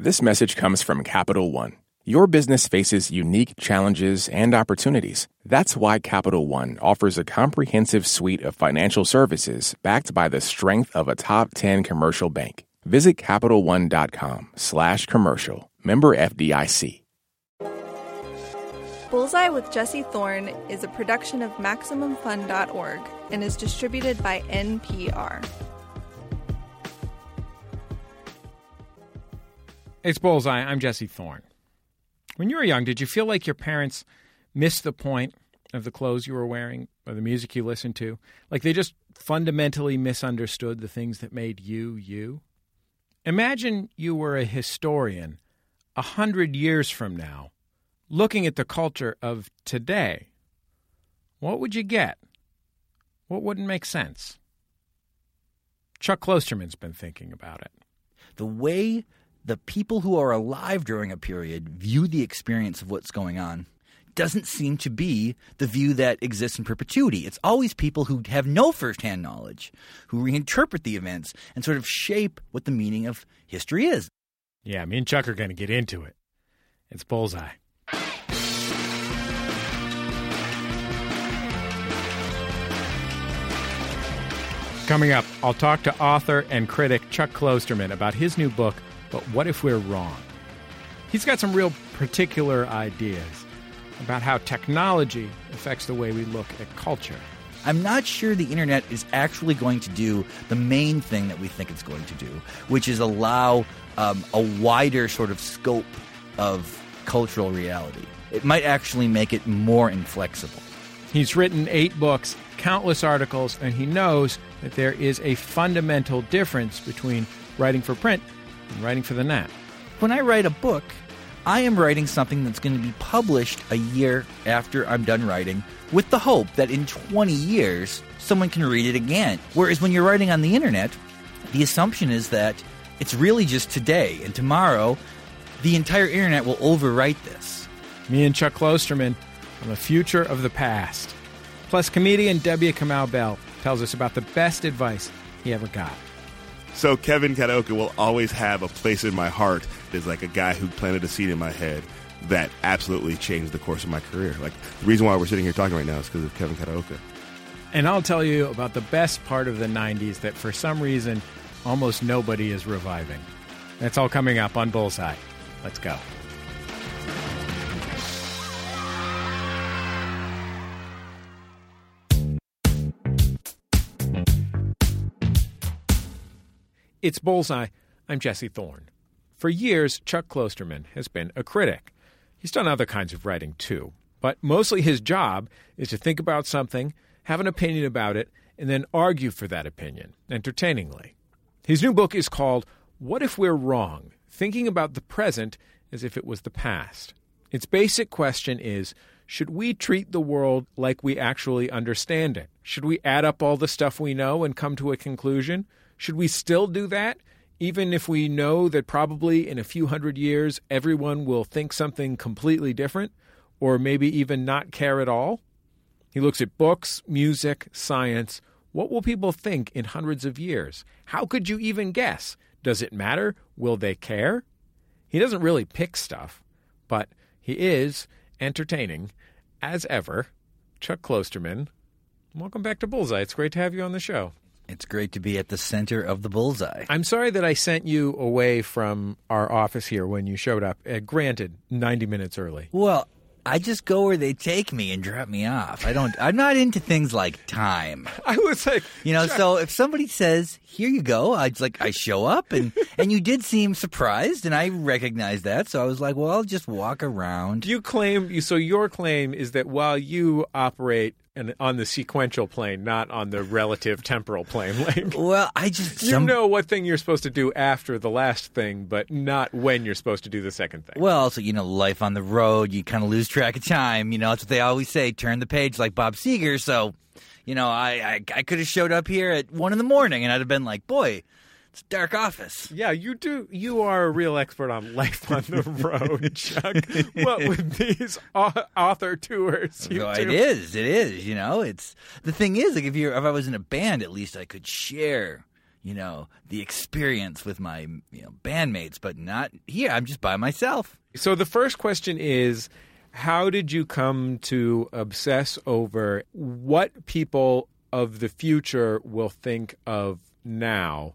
This message comes from Capital One. Your business faces unique challenges and opportunities. That's why Capital One offers a comprehensive suite of financial services backed by the strength of a top 10 commercial bank. Visit CapitalOne.com/commercial. Member FDIC. Bullseye with Jesse Thorne is a production of MaximumFun.org and is distributed by NPR. It's Bullseye. I'm Jesse Thorne. When you were young, did you feel like your parents missed the point of the clothes you were wearing or the music you listened to? Like they just fundamentally misunderstood the things that made you, you? Imagine you were a historian 100 years from now, looking at the culture of today. What would you get? What wouldn't make sense? Chuck Klosterman's been thinking about it. The way the people who are alive during a period view the experience of what's going on doesn't seem to be the view that exists in perpetuity. It's always people who have no firsthand knowledge, who reinterpret the events and sort of shape what the meaning of history is. Yeah, me and Chuck are going to get into it. It's Bullseye. Coming up, I'll talk to author and critic Chuck Klosterman about his new book, But What If We're Wrong? He's got some real particular ideas about how technology affects the way we look at culture. I'm not sure the internet is actually going to do the main thing that we think it's going to do, which is allow a wider sort of scope of cultural reality. It might actually make it more inflexible. He's written 8 books, countless articles, and he knows that there is a fundamental difference between writing for print and writing for the net. When I write a book, I am writing something that's going to be published a year after I'm done writing, with the hope that in 20 years, someone can read it again. Whereas when you're writing on the internet, the assumption is that it's really just today, and tomorrow, the entire internet will overwrite this. Me and Chuck Klosterman on the future of the past. Plus, comedian Debbie Kamau Bell tells us about the best advice he ever got. So Kevin Kataoka will always have a place in my heart. There's like a guy who planted a seed in my head that absolutely changed the course of my career. Like, the reason why we're sitting here talking right now is because of Kevin Kataoka. And I'll tell you about the best part of the 90s that for some reason almost nobody is reviving. That's all coming up on Bullseye. Let's go. It's Bullseye. I'm Jesse Thorne. For years, Chuck Klosterman has been a critic. He's done other kinds of writing, too. But mostly his job is to think about something, have an opinion about it, and then argue for that opinion, entertainingly. His new book is called What If We're Wrong? Thinking about the present as if it was the past. Its basic question is, should we treat the world like we actually understand it? Should we add up all the stuff we know and come to a conclusion? Should we still do that, even if we know that probably in a few hundred years everyone will think something completely different, or maybe even not care at all? He looks at books, music, science. What will people think in hundreds of years? How could you even guess? Does it matter? Will they care? He doesn't really pick stuff, but he is entertaining, as ever. Chuck Klosterman, welcome back to Bullseye. It's great to have you on the show. It's great to be at the center of the bullseye. I'm sorry that I sent you away from our office here when you showed up. Granted, 90 minutes early. Well, I just go where they take me and drop me off. I'm not into things like time. I was like, so if somebody says, "Here you go," I show up, and you did seem surprised, and I recognized that, so I was like, well, I'll just walk around. Your claim is that while you operate on the sequential plane, not on the relative temporal plane. Well, I just... You know what thing you're supposed to do after the last thing, but not when you're supposed to do the second thing. Well, also, life on the road, you kind of lose track of time. That's what they always say, turn the page like Bob Seger. So, I could have showed up here at 1 a.m. and I'd have been like, boy, it's a dark office. Yeah, you do. You are a real expert on life on the road, Chuck. What with these author tours you do? It is. It's the thing is, like if I was in a band, at least I could share, the experience with my bandmates, but not here. I'm just by myself. So the first question is, how did you come to obsess over what people of the future will think of now?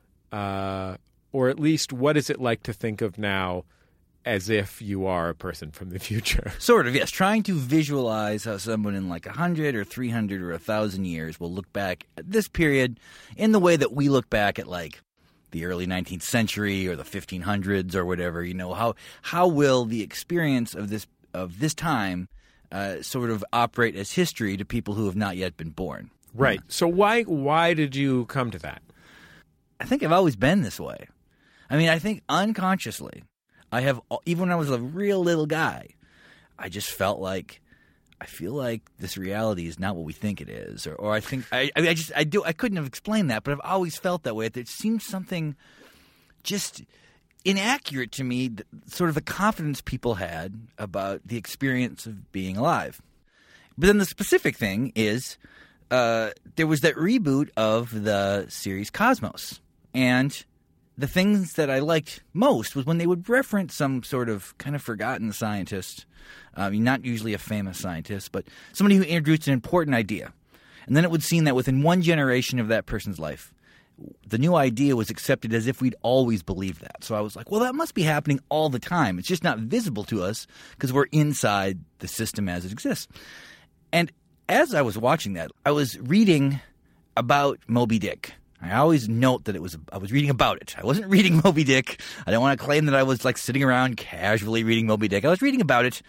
Or at least, what is it like to think of now as if you are a person from the future? Sort of, yes. Trying to visualize how someone in like 100 or 300 or 1,000 years will look back at this period in the way that we look back at like the early 19th century or the 1500s or whatever. How will the experience of this time sort of operate as history to people who have not yet been born? Right. So why did you come to that? I think I've always been this way. I mean, I think unconsciously, even when I was a real little guy, I just felt like I feel like this reality is not what we think it is, or I think I couldn't have explained that, but I've always felt that way. It seems something just inaccurate to me, sort of the confidence people had about the experience of being alive. But then the specific thing is there was that reboot of the series Cosmos, and the things that I liked most was when they would reference some sort of kind of forgotten scientist, not usually a famous scientist, but somebody who introduced an important idea. And then it would seem that within one generation of that person's life, the new idea was accepted as if we'd always believed that. So I was like, well, that must be happening all the time. It's just not visible to us because we're inside the system as it exists. And as I was watching that, I was reading about Moby Dick. I always note that I was reading about it. I wasn't reading Moby Dick. I don't want to claim that I was like sitting around casually reading Moby Dick. I was reading about it,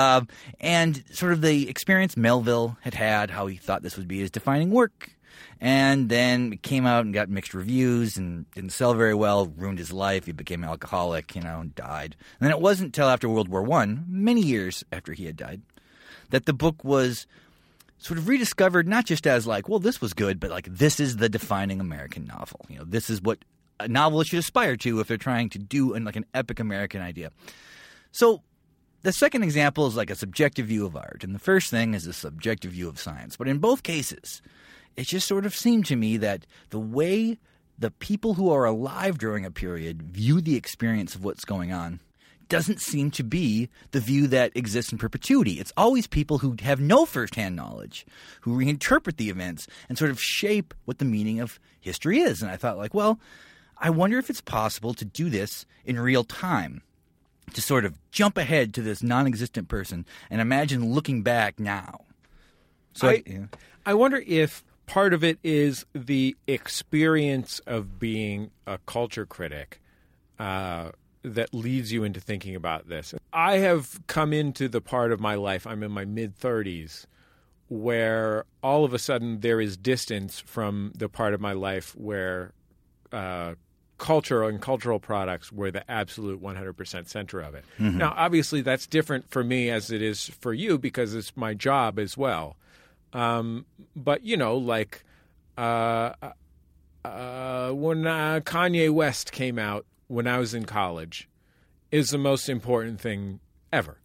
and sort of the experience Melville had, how he thought this would be his defining work. And then it came out and got mixed reviews and didn't sell very well, ruined his life. He became alcoholic, and died. And then it wasn't until after World War I, many years after he had died, that the book was sort of rediscovered, not just as like, well, this was good, but like this is the defining American novel. This is what a novelist should aspire to if they're trying to do an epic American idea. So the second example is like a subjective view of art, and the first thing is a subjective view of science. But in both cases, it just sort of seemed to me that the way the people who are alive during a period view the experience of what's going on doesn't seem to be the view that exists in perpetuity. It's always people who have no firsthand knowledge, who reinterpret the events and sort of shape what the meaning of history is. And I thought, like, well, I wonder if it's possible to do this in real time, to sort of jump ahead to this non-existent person and imagine looking back now. So I wonder if part of it is the experience of being a culture critic that leads you into thinking about this. I have come into the part of my life, I'm in my mid-30s, where all of a sudden there is distance from the part of my life where culture and cultural products were the absolute 100% center of it. Mm-hmm. Now, obviously, that's different for me as it is for you because it's my job as well. But, like when Kanye West came out, when I was in college, is the most important thing ever,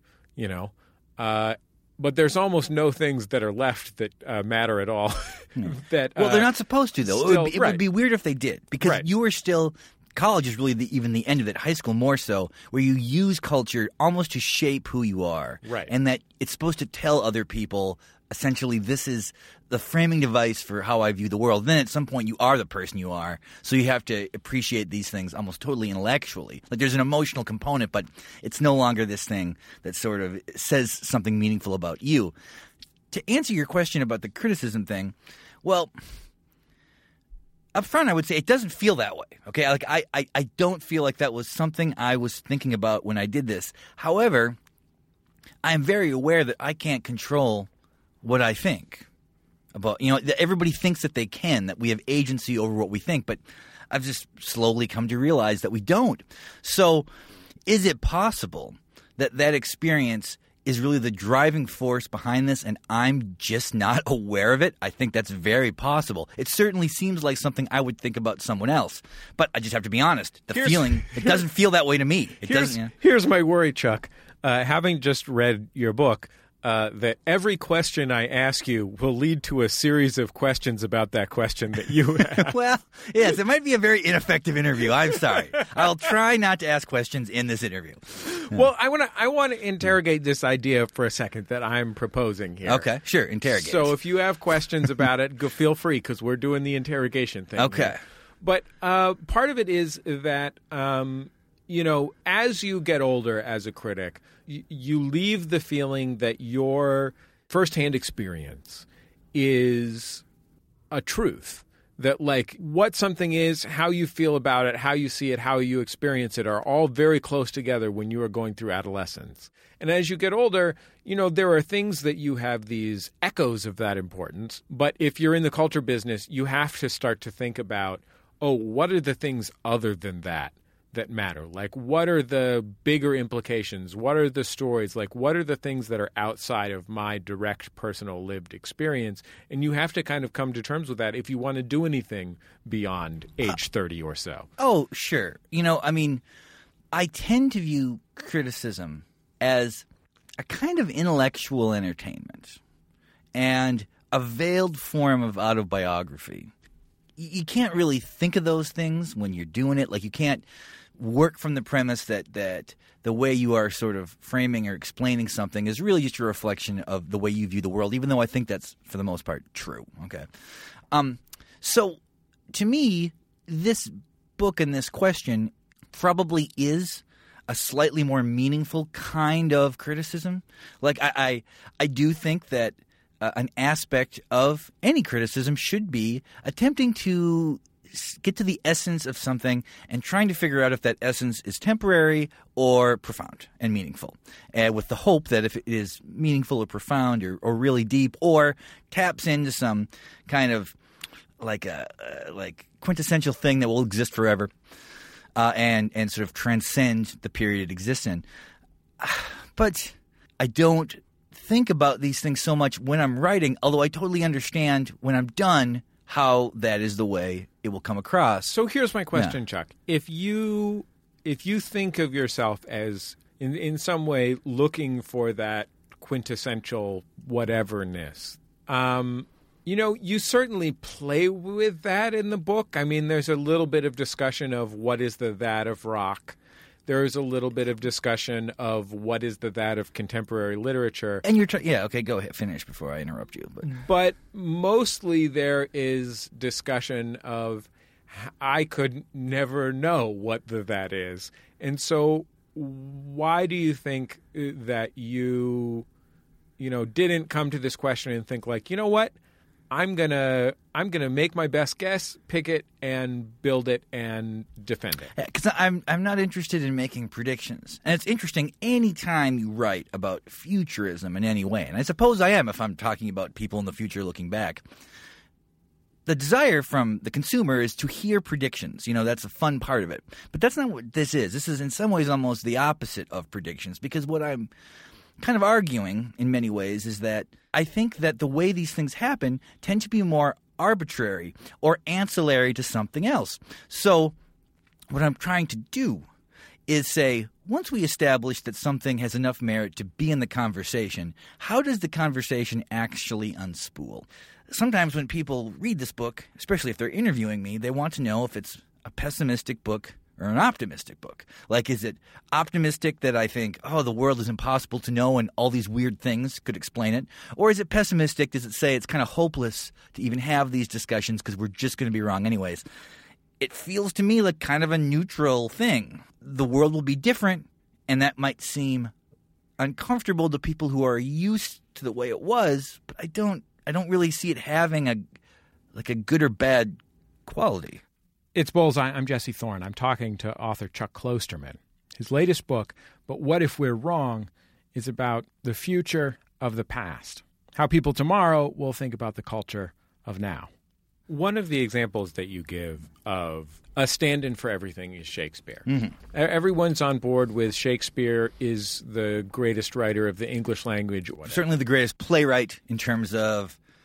But there's almost no things that are left that matter at all. They're not supposed to, though. It would be weird if they did, because you were still – college is really even the end of it, high school more so, where you use culture almost to shape who you are. Right. And that it's supposed to tell other people – essentially, this is the framing device for how I view the world. Then at some point, you are the person you are. So you have to appreciate these things almost totally intellectually. Like there's an emotional component, but it's no longer this thing that sort of says something meaningful about you. To answer your question about the criticism thing, well, up front, I would say it doesn't feel that way. Okay, like I don't feel like that was something I was thinking about when I did this. However, I am very aware that I can't control what I think about, that everybody thinks that they can, that we have agency over what we think, but I've just slowly come to realize that we don't. So is it possible that that experience is really the driving force behind this and I'm just not aware of it? I think that's very possible. It certainly seems like something I would think about someone else, but I just have to be honest. It doesn't feel that way to me. Here's my worry, Chuck. Having just read your book, that every question I ask you will lead to a series of questions about that question that you have. Well, yes, it might be a very ineffective interview. I'm sorry. I'll try not to ask questions in this interview. Well, I want to interrogate this idea for a second that I'm proposing here. Okay, sure, interrogate. So if you have questions about it, feel free, because we're doing the interrogation thing. Okay. Here. But part of it is that, as you get older as a critic, you leave the feeling that your firsthand experience is a truth. That, like, what something is, how you feel about it, how you see it, how you experience it are all very close together when you are going through adolescence. And as you get older, there are things that you have these echoes of that importance. But if you're in the culture business, you have to start to think about, what are the things other than that matter? Like, what are the bigger implications? What are the stories? Like, what are the things that are outside of my direct personal lived experience? And you have to kind of come to terms with that if you want to do anything beyond age 30 or so. Oh, sure. I tend to view criticism as a kind of intellectual entertainment and a veiled form of autobiography. You can't really think of those things when you're doing it. Like, you can't work from the premise that the way you are sort of framing or explaining something is really just a reflection of the way you view the world, even though I think that's, for the most part, true. Okay. So, to me, this book and this question probably is a slightly more meaningful kind of criticism. Like, I do think that an aspect of any criticism should be attempting to get to the essence of something and trying to figure out if that essence is temporary or profound and meaningful, with the hope that if it is meaningful or profound or really deep or taps into some kind of like quintessential thing that will exist forever and sort of transcend the period it exists in. But I don't think about these things so much when I'm writing, although I totally understand when I'm done how that is the way it will come across. So here's my question, Chuck. If you think of yourself as in some way looking for that quintessential whateverness, you certainly play with that in the book. I mean, there's a little bit of discussion of what is the that of rock. There's a little bit of discussion of what is the that of contemporary literature. And you're okay, go ahead, finish before I interrupt you. But mostly there is discussion of I could never know what the that is. And so why do you think that you didn't come to this question and think like, you know what? I'm gonna make my best guess, pick it, and build it and defend it. Because I'm not interested in making predictions, and it's interesting any time you write about futurism in any way, and I suppose I am if I'm talking about people in the future looking back. The desire from the consumer is to hear predictions. That's a fun part of it, but that's not what this is. This is in some ways almost the opposite of predictions, because what I'm kind of arguing in many ways is that I think that the way these things happen tend to be more arbitrary or ancillary to something else. So what I'm trying to do is say, once we establish that something has enough merit to be in the conversation, how does the conversation actually unspool? Sometimes when people read this book, especially if they're interviewing me, they want to know if it's a pessimistic book or an optimistic book. Like, is it optimistic that I think, the world is impossible to know and all these weird things could explain it? Or is it pessimistic? Does it say it's kind of hopeless to even have these discussions because we're just going to be wrong anyways? It feels to me like kind of a neutral thing. The world will be different, and that might seem uncomfortable to people who are used to the way it was, but I don't really see it having a good or bad quality. It's Bullseye. I'm Jesse Thorne. I'm talking to author Chuck Klosterman. His latest book, But What If We're Wrong, is about the future of the past, how people tomorrow will think about the culture of now. One of the examples that you give of a stand-in for everything is Shakespeare. Mm-hmm. Everyone's on board with Shakespeare is the greatest writer of the English language. Certainly the greatest playwright in terms of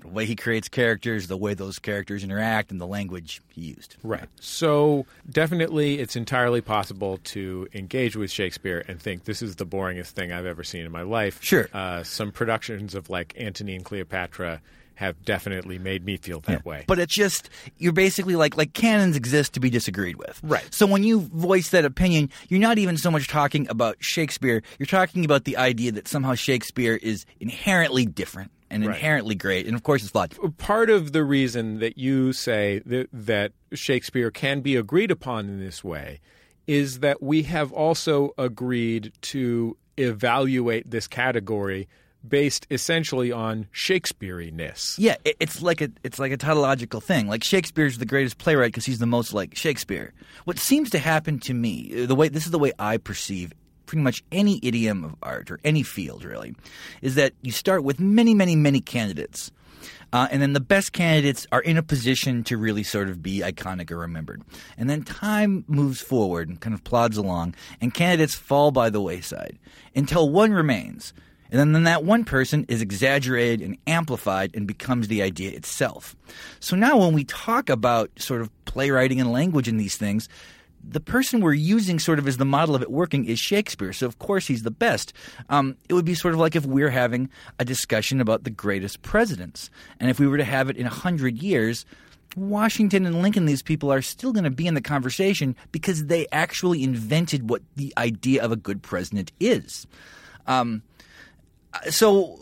The way he creates characters, the way those characters interact, and the language he used. Right. So definitely it's entirely possible to engage with Shakespeare and think this is the boringest thing I've ever seen in my life. Sure. Some productions of like Antony and Cleopatra have definitely made me feel that way. But it's just, you're basically like canons exist to be disagreed with. Right. So when you voice that opinion, you're not even so much talking about Shakespeare, you're talking about the idea that somehow Shakespeare is inherently different and inherently great, and of course it's flawed. Part of the reason that you say that Shakespeare can be agreed upon in this way is that we have also agreed to evaluate this category based essentially on Shakespeare-ness. Yeah, it's like a tautological thing. Like Shakespeare's the greatest playwright because he's the most like Shakespeare. What seems to happen to me, this is the way I perceive pretty much any idiom of art or any field really, is that you start with many, many, many candidates. And then the best candidates are in a position to really sort of be iconic or remembered. And then time moves forward and kind of plods along, and candidates fall by the wayside until one remains. And then that one person is exaggerated and amplified and becomes the idea itself. So now when we talk about sort of playwriting and language and these things, the person we're using sort of as the model of it working is Shakespeare. So of course he's the best. It would be sort of like if we're having a discussion about the greatest presidents. And if we were to have it in 100 years, Washington and Lincoln, these people are still going to be in the conversation because they actually invented what the idea of a good president is. So,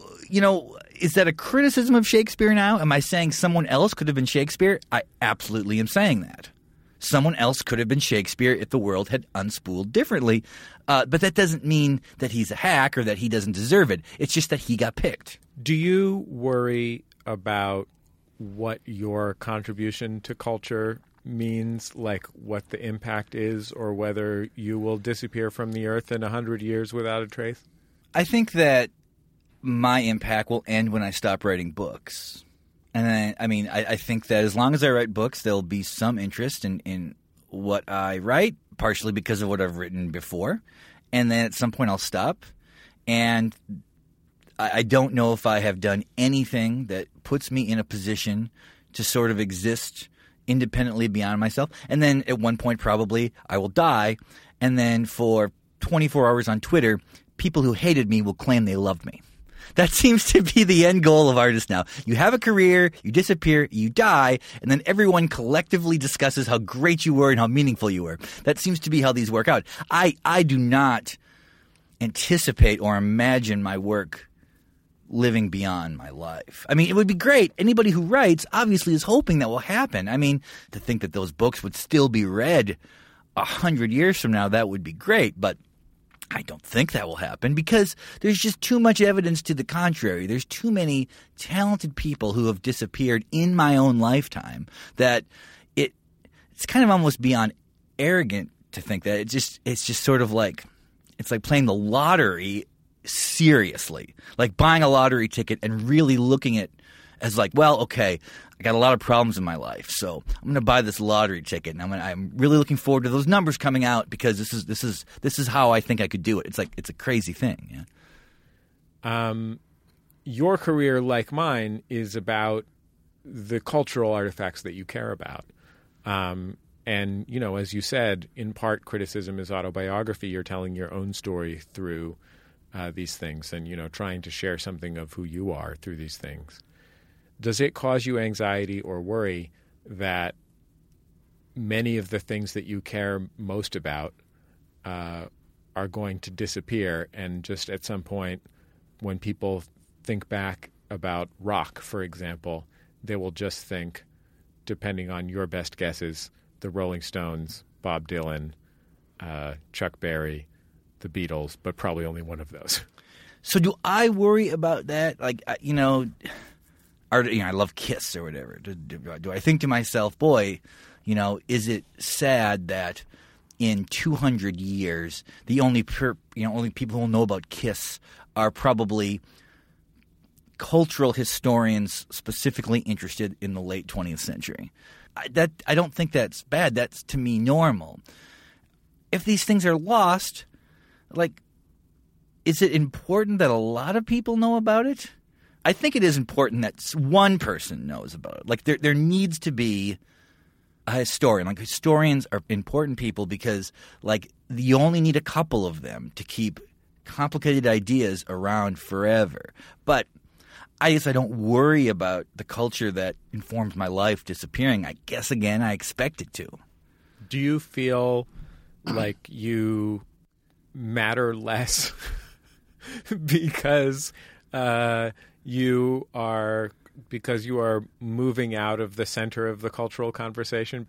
is that a criticism of Shakespeare now? Am I saying someone else could have been Shakespeare? I absolutely am saying that. Someone else could have been Shakespeare if the world had unspooled differently. But that doesn't mean that he's a hack or that he doesn't deserve it. It's just that he got picked. Do you worry about what your contribution to culture means, like what the impact is, or whether you will disappear from the earth in 100 years without a trace? I think that my impact will end when I stop writing books. And I think that as long as I write books, there'll be some interest in what I write, partially because of what I've written before. And then at some point I'll stop. And I don't know if I have done anything that puts me in a position to sort of exist independently beyond myself. And then at one point probably I will die. And then for 24 hours on Twitter, people who hated me will claim they loved me. That seems to be the end goal of artists now. You have a career, you disappear, you die, and then everyone collectively discusses how great you were and how meaningful you were. That seems to be how these work out. I do not anticipate or imagine my work living beyond my life. I mean, it would be great. Anybody who writes obviously is hoping that will happen. I mean, to think that those books would still be read 100 years from now, that would be great, but I don't think that will happen because there's just too much evidence to the contrary. There's too many talented people who have disappeared in my own lifetime that it's kind of almost beyond arrogant to think that. It's just sort of like it's like playing the lottery seriously, like buying a lottery ticket and really looking at as like, well, okay, I got a lot of problems in my life, so I'm going to buy this lottery ticket, and I'm really looking forward to those numbers coming out because this is how I think I could do it. It's like it's a crazy thing. Yeah. Your career, like mine, is about the cultural artifacts that you care about. And as you said, in part, criticism is autobiography. You're telling your own story through these things, and trying to share something of who you are through these things. Does it cause you anxiety or worry that many of the things that you care most about are going to disappear, and just at some point when people think back about rock, for example, they will just think, depending on your best guesses, the Rolling Stones, Bob Dylan, Chuck Berry, the Beatles, but probably only one of those. So do I worry about that? Like, I love Kiss or whatever. Do I think to myself, boy, is it sad that in 200 years the only people who will know about Kiss are probably cultural historians specifically interested in the late 20th century? I don't think that's bad. That's, to me, normal. If these things are lost, like, is it important that a lot of people know about it? I think it is important that one person knows about it. Like there needs to be a historian. Like historians are important people because like you only need a couple of them to keep complicated ideas around forever. But I guess I don't worry about the culture that informs my life disappearing. I guess, again, I expect it to. Do you feel like you matter less because you are moving out of the center of the cultural conversation?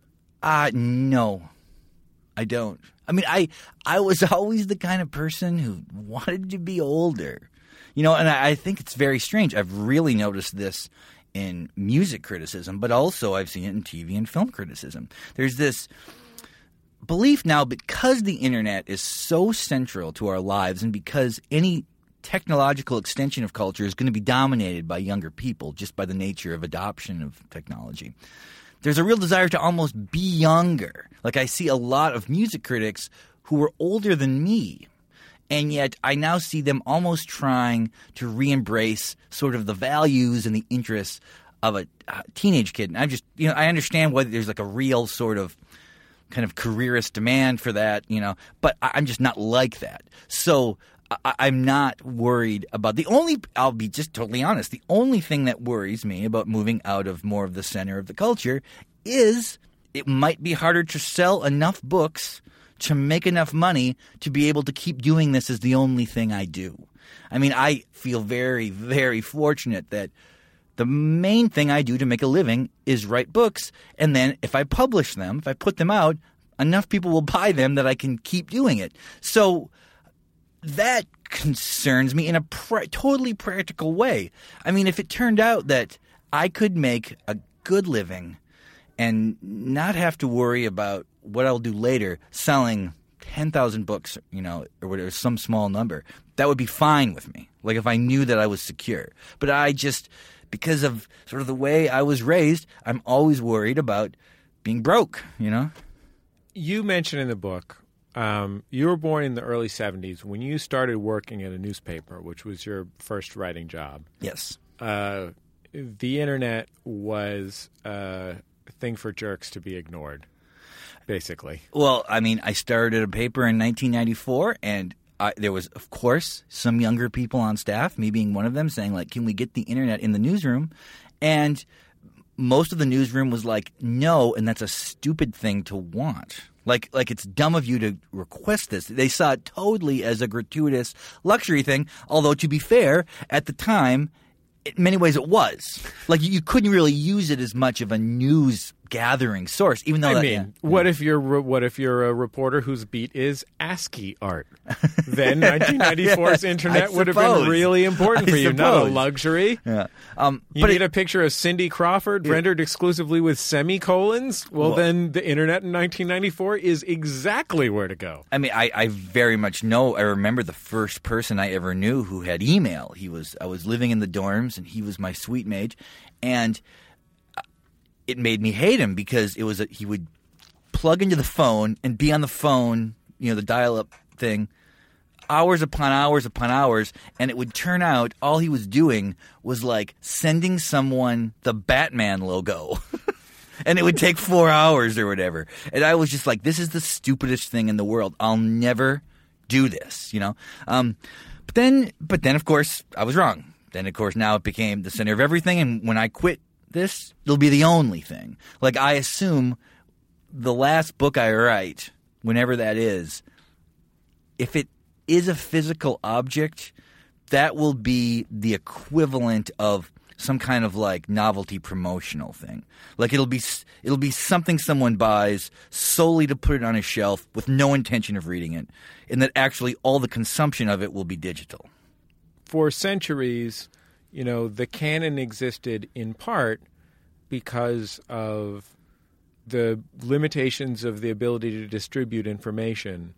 No, I don't. I mean, I was always the kind of person who wanted to be older. You know, and I think it's very strange. I've really noticed this in music criticism, but also I've seen it in TV and film criticism. There's this belief now, because the internet is so central to our lives and because any technological extension of culture is going to be dominated by younger people just by the nature of adoption of technology, there's a real desire to almost be younger. Like I see a lot of music critics who were older than me, and yet I now see them almost trying to re-embrace sort of the values and the interests of a teenage kid. And I understand why there's like a real sort of kind of careerist demand for that, but I'm just not like that. So I'm not worried about I'll be just totally honest, the only thing that worries me about moving out of more of the center of the culture is it might be harder to sell enough books to make enough money to be able to keep doing this as the only thing I do. I mean, I feel very, very fortunate that the main thing I do to make a living is write books, and then if I publish them, if I put them out, enough people will buy them that I can keep doing it. So that concerns me in a totally practical way. I mean, if it turned out that I could make a good living and not have to worry about what I'll do later, selling 10,000 books, or whatever, some small number, that would be fine with me. Like if I knew that I was secure. But because of sort of the way I was raised, I'm always worried about being broke, You mentioned in the book, you were born in the early 70s. When you started working at a newspaper, which was your first writing job. Yes. The internet was a thing for jerks to be ignored, basically. Well, I mean, I started a paper in 1994, and there was, of course, some younger people on staff, me being one of them, saying, like, can we get the internet in the newsroom? And most of the newsroom was like, no, and that's a stupid thing to want. Like it's dumb of you to request this. They saw it totally as a gratuitous luxury thing, although to be fair, at the time, in many ways it was. Like you couldn't really use it as much of a news gathering source, even though what if you're a reporter whose beat is ASCII art? Then 1994's internet would have been really important for you, not a luxury. Yeah. You need a picture of Cindy Crawford rendered exclusively with semicolons? Well, then the internet in 1994 is exactly where to go. I mean, I very much know. I remember the first person I ever knew who had email. I was living in the dorms, and he was my suite mate, and it made me hate him because he would plug into the phone and be on the phone, the dial-up thing, hours upon hours upon hours, and it would turn out all he was doing was like sending someone the Batman logo. And it would take 4 hours or whatever. And I was just like, this is the stupidest thing in the world. I'll never do this, But then, of course, I was wrong. Then, of course, now it became the center of everything, and when I quit this, it'll be the only thing. Like, I assume the last book I write, whenever that is, if it is a physical object, that will be the equivalent of some kind of like novelty promotional thing. Like it'll be something someone buys solely to put it on a shelf with no intention of reading it, and that actually all the consumption of it will be digital. For centuries, the canon existed in part because of the limitations of the ability to distribute information.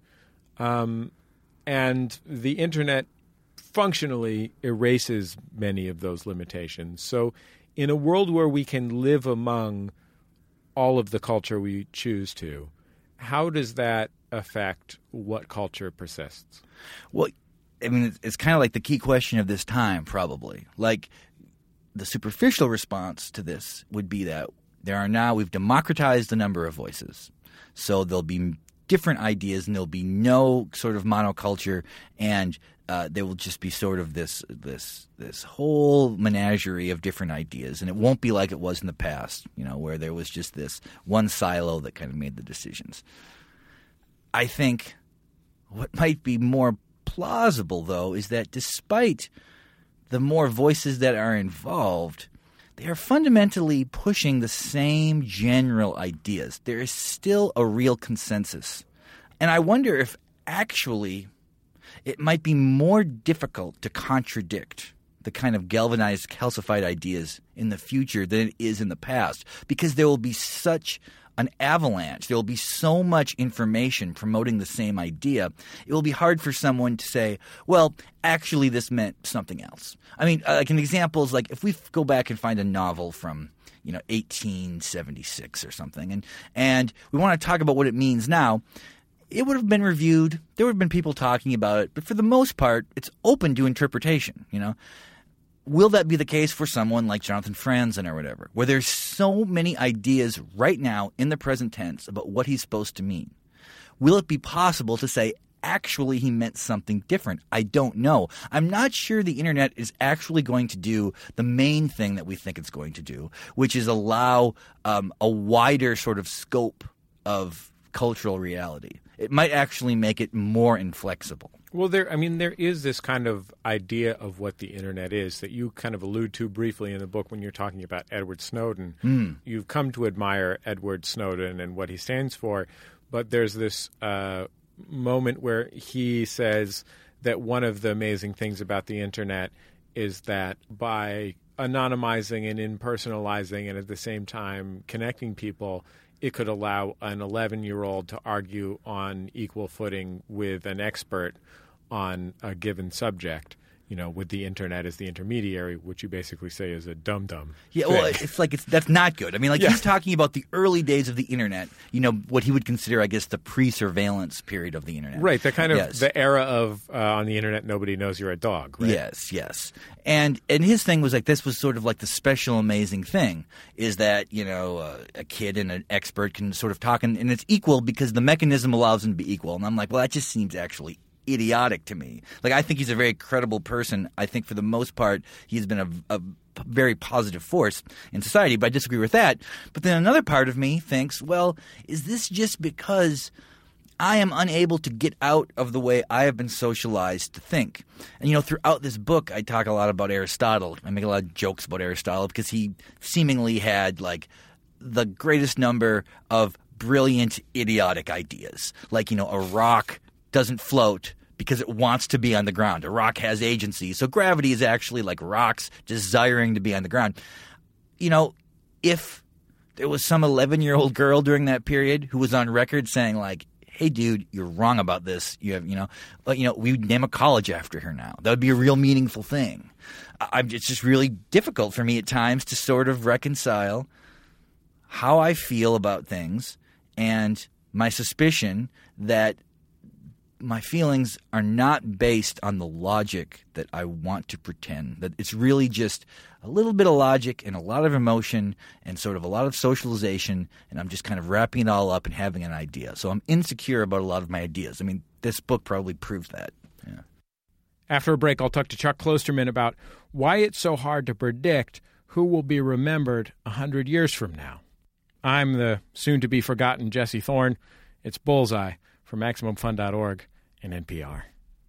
And the internet functionally erases many of those limitations. So in a world where we can live among all of the culture we choose to, how does that affect what culture persists? Well, I mean, it's kind of like the key question of this time, probably. Like, the superficial response to this would be that we've democratized the number of voices. So there'll be different ideas and there'll be no sort of monoculture, and there will just be sort of this whole menagerie of different ideas. And it won't be like it was in the past, where there was just this one silo that kind of made the decisions. I think what might be more plausible, though, is that despite the more voices that are involved, they are fundamentally pushing the same general ideas. There is still a real consensus. And I wonder if actually it might be more difficult to contradict the kind of galvanized, calcified ideas in the future than it is in the past, because there will be such an avalanche. There will be so much information promoting the same idea. It will be hard for someone to say, well, actually this meant something else. I mean, like an example is like if we go back and find a novel from 1876 or something, and we want to talk about what it means now, it would have been reviewed. There would have been people talking about it. But for the most part, it's open to interpretation, Will that be the case for someone like Jonathan Franzen or whatever, where there's so many ideas right now in the present tense about what he's supposed to mean? Will it be possible to say, actually, he meant something different? I don't know. I'm not sure the internet is actually going to do the main thing that we think it's going to do, which is allow a wider sort of scope of cultural reality. It might actually make it more inflexible. Well, there is this kind of idea of what the internet is that you kind of allude to briefly in the book when you're talking about Edward Snowden. You've come to admire Edward Snowden and what he stands for, but there's this moment where he says that one of the amazing things about the internet is that by anonymizing and impersonalizing and at the same time connecting people, it could allow an 11-year-old to argue on equal footing with an expert on a given subject, with the internet as the intermediary, which you basically say is a dum-dum. Yeah, thing. Well, that's not good. I mean, He's talking about the early days of the internet, what he would consider, I guess, the pre-surveillance period of the internet. Right, the kind of the era of on the internet, nobody knows you're a dog, right? Yes. And his thing was this was sort of like the special amazing thing is that, a kid and an expert can sort of talk, and it's equal because the mechanism allows them to be equal. And I'm like, well, that just seems actually idiotic to me. I think he's a very credible person. I think for the most part he's been a very positive force in society, but I disagree with that. But then another part of me thinks, well, is this just because I am unable to get out of the way I have been socialized to think? And, throughout this book, I talk a lot about Aristotle. I make a lot of jokes about Aristotle because he seemingly had, the greatest number of brilliant, idiotic ideas. A rock doesn't float because it wants to be on the ground. A rock has agency. So gravity is actually like rocks desiring to be on the ground. If there was some 11-year-old girl during that period who was on record saying hey, dude, you're wrong about this. You have, we would name a college after her now. That would be a real meaningful thing. It's just really difficult for me at times to sort of reconcile how I feel about things and my suspicion that my feelings are not based on the logic that I want to pretend. That it's really just a little bit of logic and a lot of emotion and sort of a lot of socialization, and I'm just kind of wrapping it all up and having an idea. So I'm insecure about a lot of my ideas. I mean, this book probably proves that. Yeah. After a break, I'll talk to Chuck Klosterman about why it's so hard to predict who will be remembered 100 years from now. I'm the soon-to-be-forgotten Jesse Thorne. It's Bullseye from MaximumFun.org and NPR.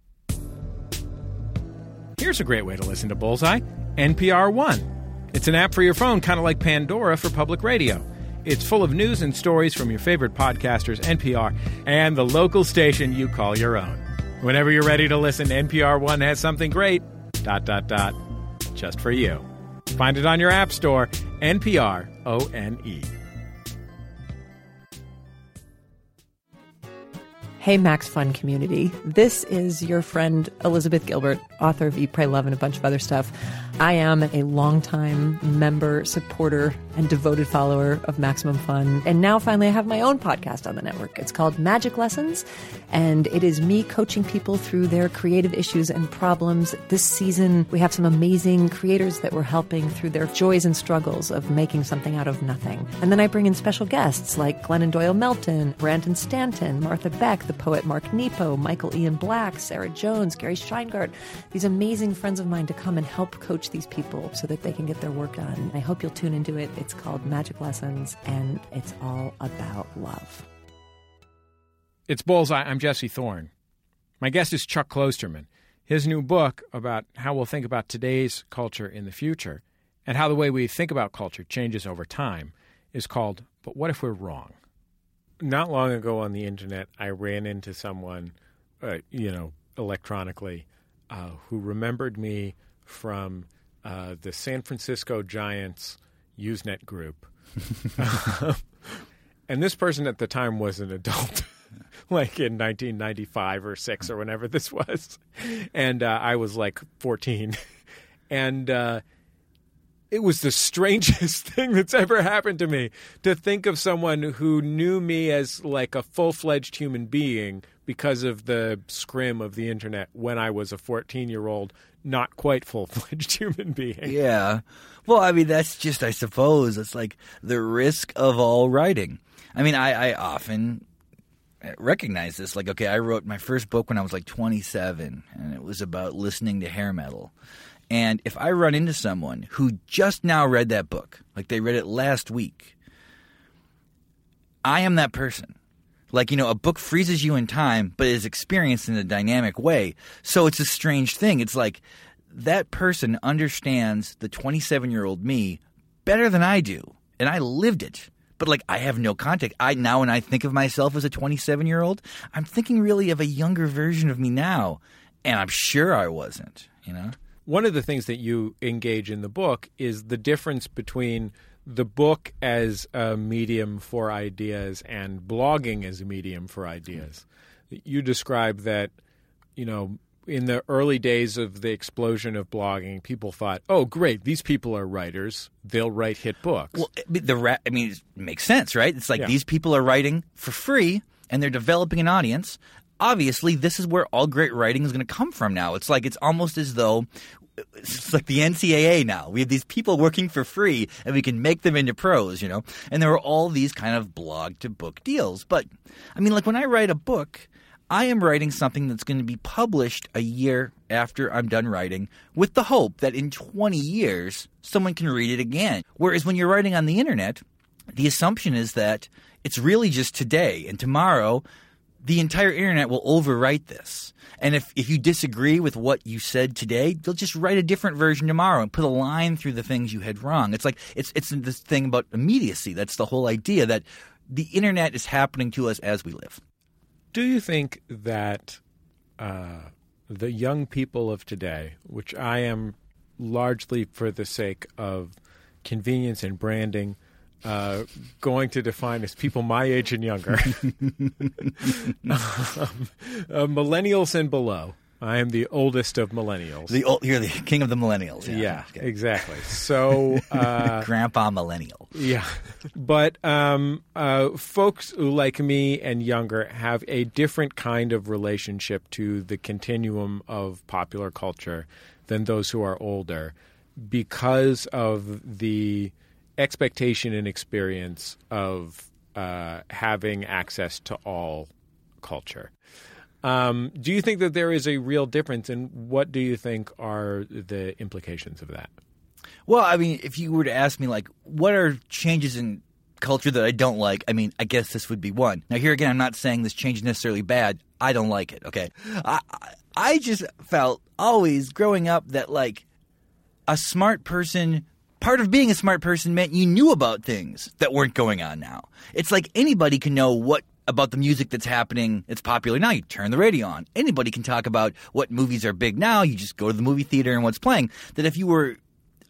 Here's a great way to listen to Bullseye, NPR One. It's an app for your phone, kind of like Pandora for public radio. It's full of news and stories from your favorite podcasters, NPR, and the local station you call your own. Whenever you're ready to listen, NPR One has something great, ... just for you. Find it on your app store, NPR ONE. Hey, Max Fun community. This is your friend Elizabeth Gilbert, author of Eat, Pray, Love, and a bunch of other stuff. I am a longtime member, supporter, and devoted follower of Maximum Fun. And now finally I have my own podcast on the network. It's called Magic Lessons, and it is me coaching people through their creative issues and problems. This season, we have some amazing creators that we're helping through their joys and struggles of making something out of nothing. And then I bring in special guests like Glennon Doyle Melton, Brandon Stanton, Martha Beck, the poet Mark Nepo, Michael Ian Black, Sarah Jones, Gary Scheingart, these amazing friends of mine to come and help coach these people so that they can get their work done. I hope you'll tune into it. It's called Magic Lessons, and it's all about love. It's Bullseye. I'm Jesse Thorne. My guest is Chuck Klosterman. His new book about how we'll think about today's culture in the future and how the way we think about culture changes over time is called But What If We're Wrong? Not long ago on the internet, I ran into someone, electronically, who remembered me from the San Francisco Giants Usenet group. And this person at the time was an adult, like in 1995 or 6 or whenever this was. And I was like 14. And it was the strangest thing that's ever happened to me to think of someone who knew me as like a full-fledged human being because of the scrim of the internet when I was a 14-year-old, not quite full-fledged human being. Yeah. Well, I mean, that's just, I suppose, it's like the risk of all writing. I mean, I often recognize this. Like, okay, I wrote my first book when I was like 27, and it was about listening to hair metal. And if I run into someone who just now read that book, like they read it last week, I am that person. Like, a book freezes you in time, but is experienced in a dynamic way. So it's a strange thing. It's like that person understands the 27-year-old me better than I do. And I lived it. But, like, I have no context. Now when I think of myself as a 27-year-old, I'm thinking really of a younger version of me now. And I'm sure I wasn't, One of the things that you engage in the book is the difference between the book as a medium for ideas and blogging as a medium for ideas. You describe that, in the early days of the explosion of blogging, people thought, oh, great, these people are writers. They'll write hit books. Well, it makes sense, right? It's like these people are writing for free and they're developing an audience. Obviously, this is where all great writing is going to come from now. It's like it's almost as though it's like the NCAA now. We have these people working for free, and we can make them into pros, And there are all these kind of blog-to-book deals. But, I mean, like when I write a book, I am writing something that's going to be published a year after I'm done writing with the hope that in 20 years, someone can read it again. Whereas when you're writing on the internet, the assumption is that it's really just today, and tomorrow the entire internet will overwrite this. And if you disagree with what you said today, they'll just write a different version tomorrow and put a line through the things you had wrong. It's like it's this thing about immediacy. That's the whole idea that the internet is happening to us as we live. Do you think that the young people of today, which I am largely for the sake of convenience and branding, going to define as people my age and younger, millennials and below. I am the oldest of millennials. You're the king of the millennials. Yeah, exactly. So, Grandpa millennial. Yeah, but folks like me and younger have a different kind of relationship to the continuum of popular culture than those who are older because of the expectation and experience of having access to all culture. Do you think that there is a real difference, and what do you think are the implications of that? Well, I mean, if you were to ask me, like, what are changes in culture that I don't like, I mean, I guess this would be one. Now, here again, I'm not saying this change is necessarily bad. I don't like it, okay? I just felt always growing up that, like, a smart person – part of being a smart person meant you knew about things that weren't going on now. It's like anybody can know what about the music that's happening, it's popular now. You turn the radio on. Anybody can talk about what movies are big now. You just go to the movie theater and what's playing. That if you were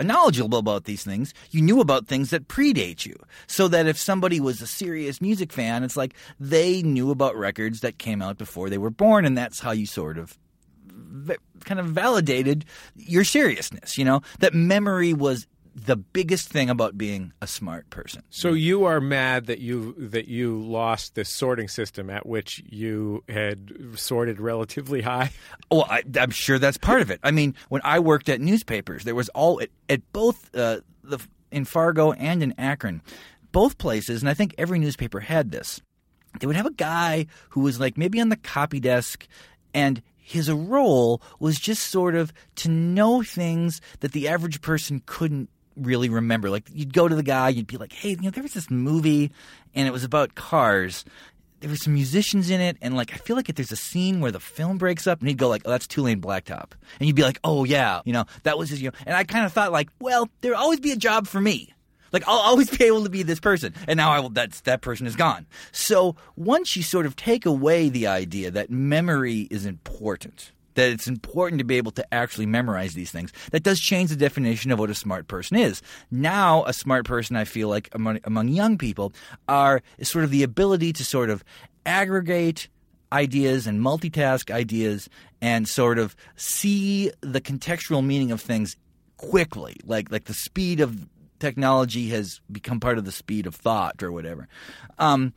knowledgeable about these things, you knew about things that predate you. So that if somebody was a serious music fan, it's like they knew about records that came out before they were born, and that's how you sort of kind of validated your seriousness, that memory was the biggest thing about being a smart person. So you are mad that you lost this sorting system at which you had sorted relatively high? Well, I'm sure that's part of it. I mean, when I worked at newspapers, there was at both in Fargo and in Akron, both places, and I think every newspaper had this. They would have a guy who was like maybe on the copy desk, and his role was just sort of to know things that the average person couldn't really remember. Like, you'd go to the guy, you'd be like, hey, there was this movie and it was about cars. There were some musicians in it, and like I feel like if there's a scene where the film breaks up, and he'd go like, oh, that's Two-Lane Blacktop. And you'd be like, oh yeah, that was his, and I kind of thought like, well, there'll always be a job for me. Like, I'll always be able to be this person. And now that person is gone. So once you sort of take away the idea that memory is important, that it's important to be able to actually memorize these things, that does change the definition of what a smart person is. Now, a smart person, I feel like, among young people, is sort of the ability to sort of aggregate ideas and multitask ideas and sort of see the contextual meaning of things quickly. Like the speed of technology has become part of the speed of thought or whatever. And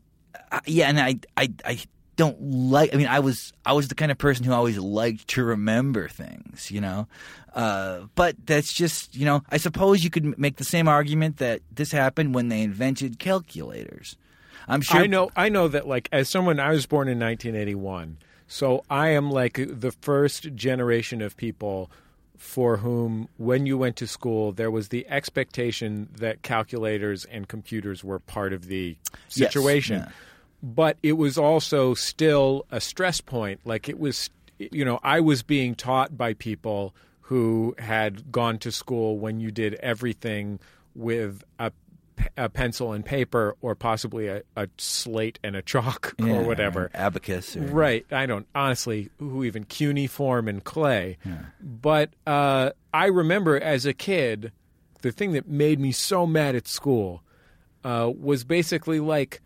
I don't like – I mean, I was the kind of person who always liked to remember things, But that's just – I suppose you could make the same argument that this happened when they invented calculators. I'm sure – I know that, like, as someone – I was born in 1981, so I am like the first generation of people – for whom, when you went to school, there was the expectation that calculators and computers were part of the situation. Yes, yeah. But it was also still a stress point. Like, it was, I was being taught by people who had gone to school when you did everything with a pencil and paper, or possibly a slate and a chalk or whatever. Abacus. Right. I don't, honestly, who even cuneiform and clay. Yeah. But I remember as a kid, the thing that made me so mad at school was basically like,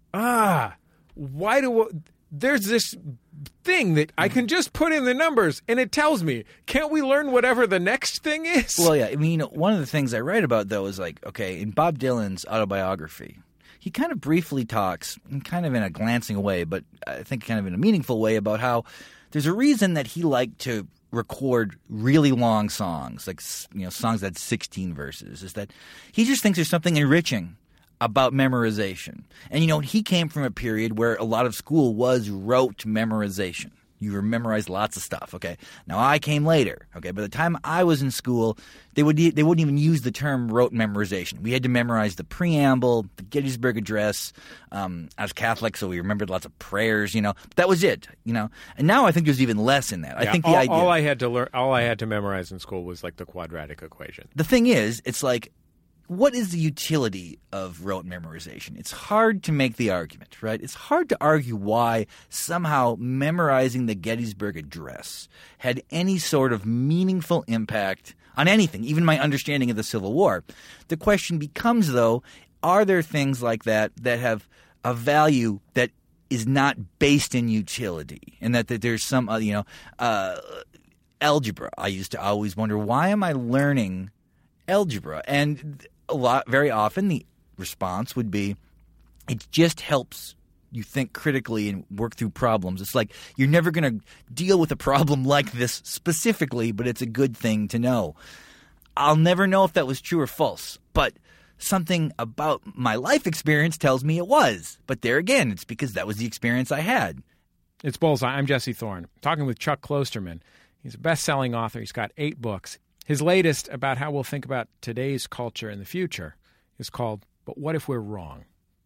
there's this thing that I can just put in the numbers and it tells me. Can't we learn whatever the next thing is? Well, yeah. I mean, one of the things I write about, though, is like, okay, in Bob Dylan's autobiography, he kind of briefly talks, kind of in a glancing way, but I think kind of in a meaningful way, about how there's a reason that he liked to record really long songs, like, songs that had 16 verses, is that he just thinks there's something enriching about memorization. And, he came from a period where a lot of school was rote memorization. You memorized lots of stuff, okay? Now, I came later, okay? By the time I was in school, they wouldn't even use the term rote memorization. We had to memorize the preamble, the Gettysburg Address. I was Catholic, so we remembered lots of prayers, That was it, And now I think there's even less in that. Yeah, I think all I had to memorize in school was like the quadratic equation. The thing is, it's like, what is the utility of rote memorization? It's hard to make the argument, right? It's hard to argue why somehow memorizing the Gettysburg Address had any sort of meaningful impact on anything, even my understanding of the Civil War. The question becomes, though, are there things like that that have a value that is not based in utility, and that there's some, algebra. I used to always wonder, why am I learning algebra? And very often the response would be, it just helps you think critically and work through problems. It's like, you're never going to deal with a problem like this specifically, but it's a good thing to know. I'll never know if that was true or false, but something about my life experience tells me it was. But there again, it's because that was the experience I had. It's Bullseye. I'm Jesse Thorne, talking with Chuck Klosterman. He's a best-selling author. He's got 8 books. His latest, about how we'll think about today's culture in the future, is called But What If We're Wrong?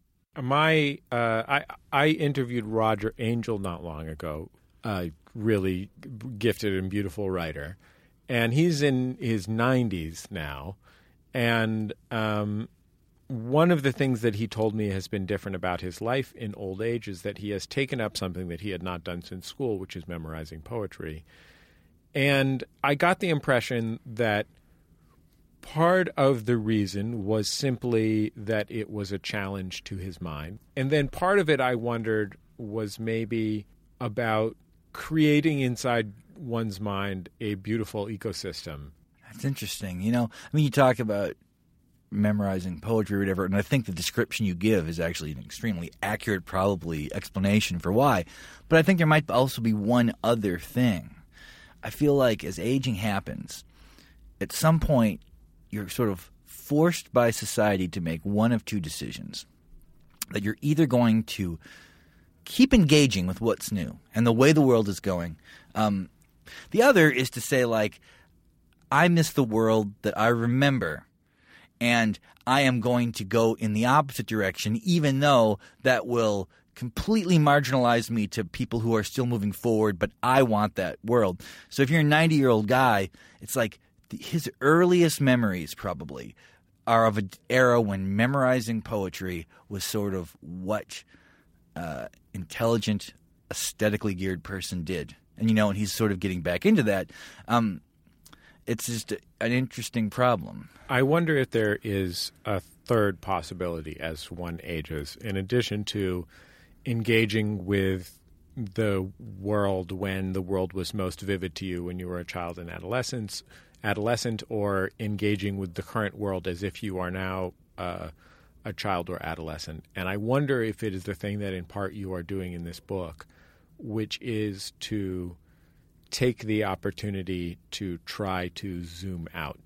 I interviewed Roger Angell not long ago, a really gifted and beautiful writer, and he's in his 90s now. And one of the things that he told me has been different about his life in old age is that he has taken up something that he had not done since school, which is memorizing poetry. And I got the impression that part of the reason was simply that it was a challenge to his mind. And then part of it, I wondered, was maybe about creating inside one's mind a beautiful ecosystem. That's interesting. You talk about memorizing poetry or whatever, and I think the description you give is actually an extremely accurate, probably, explanation for why. But I think there might also be one other thing. I feel like as aging happens, at some point you're sort of forced by society to make one of two decisions. That you're either going to keep engaging with what's new and the way the world is going. The other is to say, like, I miss the world that I remember, and I am going to go in the opposite direction, even though that will completely marginalize me to people who are still moving forward, but I want that world. So if you're a 90-year-old guy, it's like his earliest memories probably are of an era when memorizing poetry was sort of what intelligent, aesthetically geared person did. And he's sort of getting back into that. It's just an interesting problem. I wonder if there is a third possibility as one ages, in addition to engaging with the world when the world was most vivid to you when you were a child and adolescent, or engaging with the current world as if you are now a child or adolescent. And I wonder if it is the thing that in part you are doing in this book, which is to take the opportunity to try to zoom out,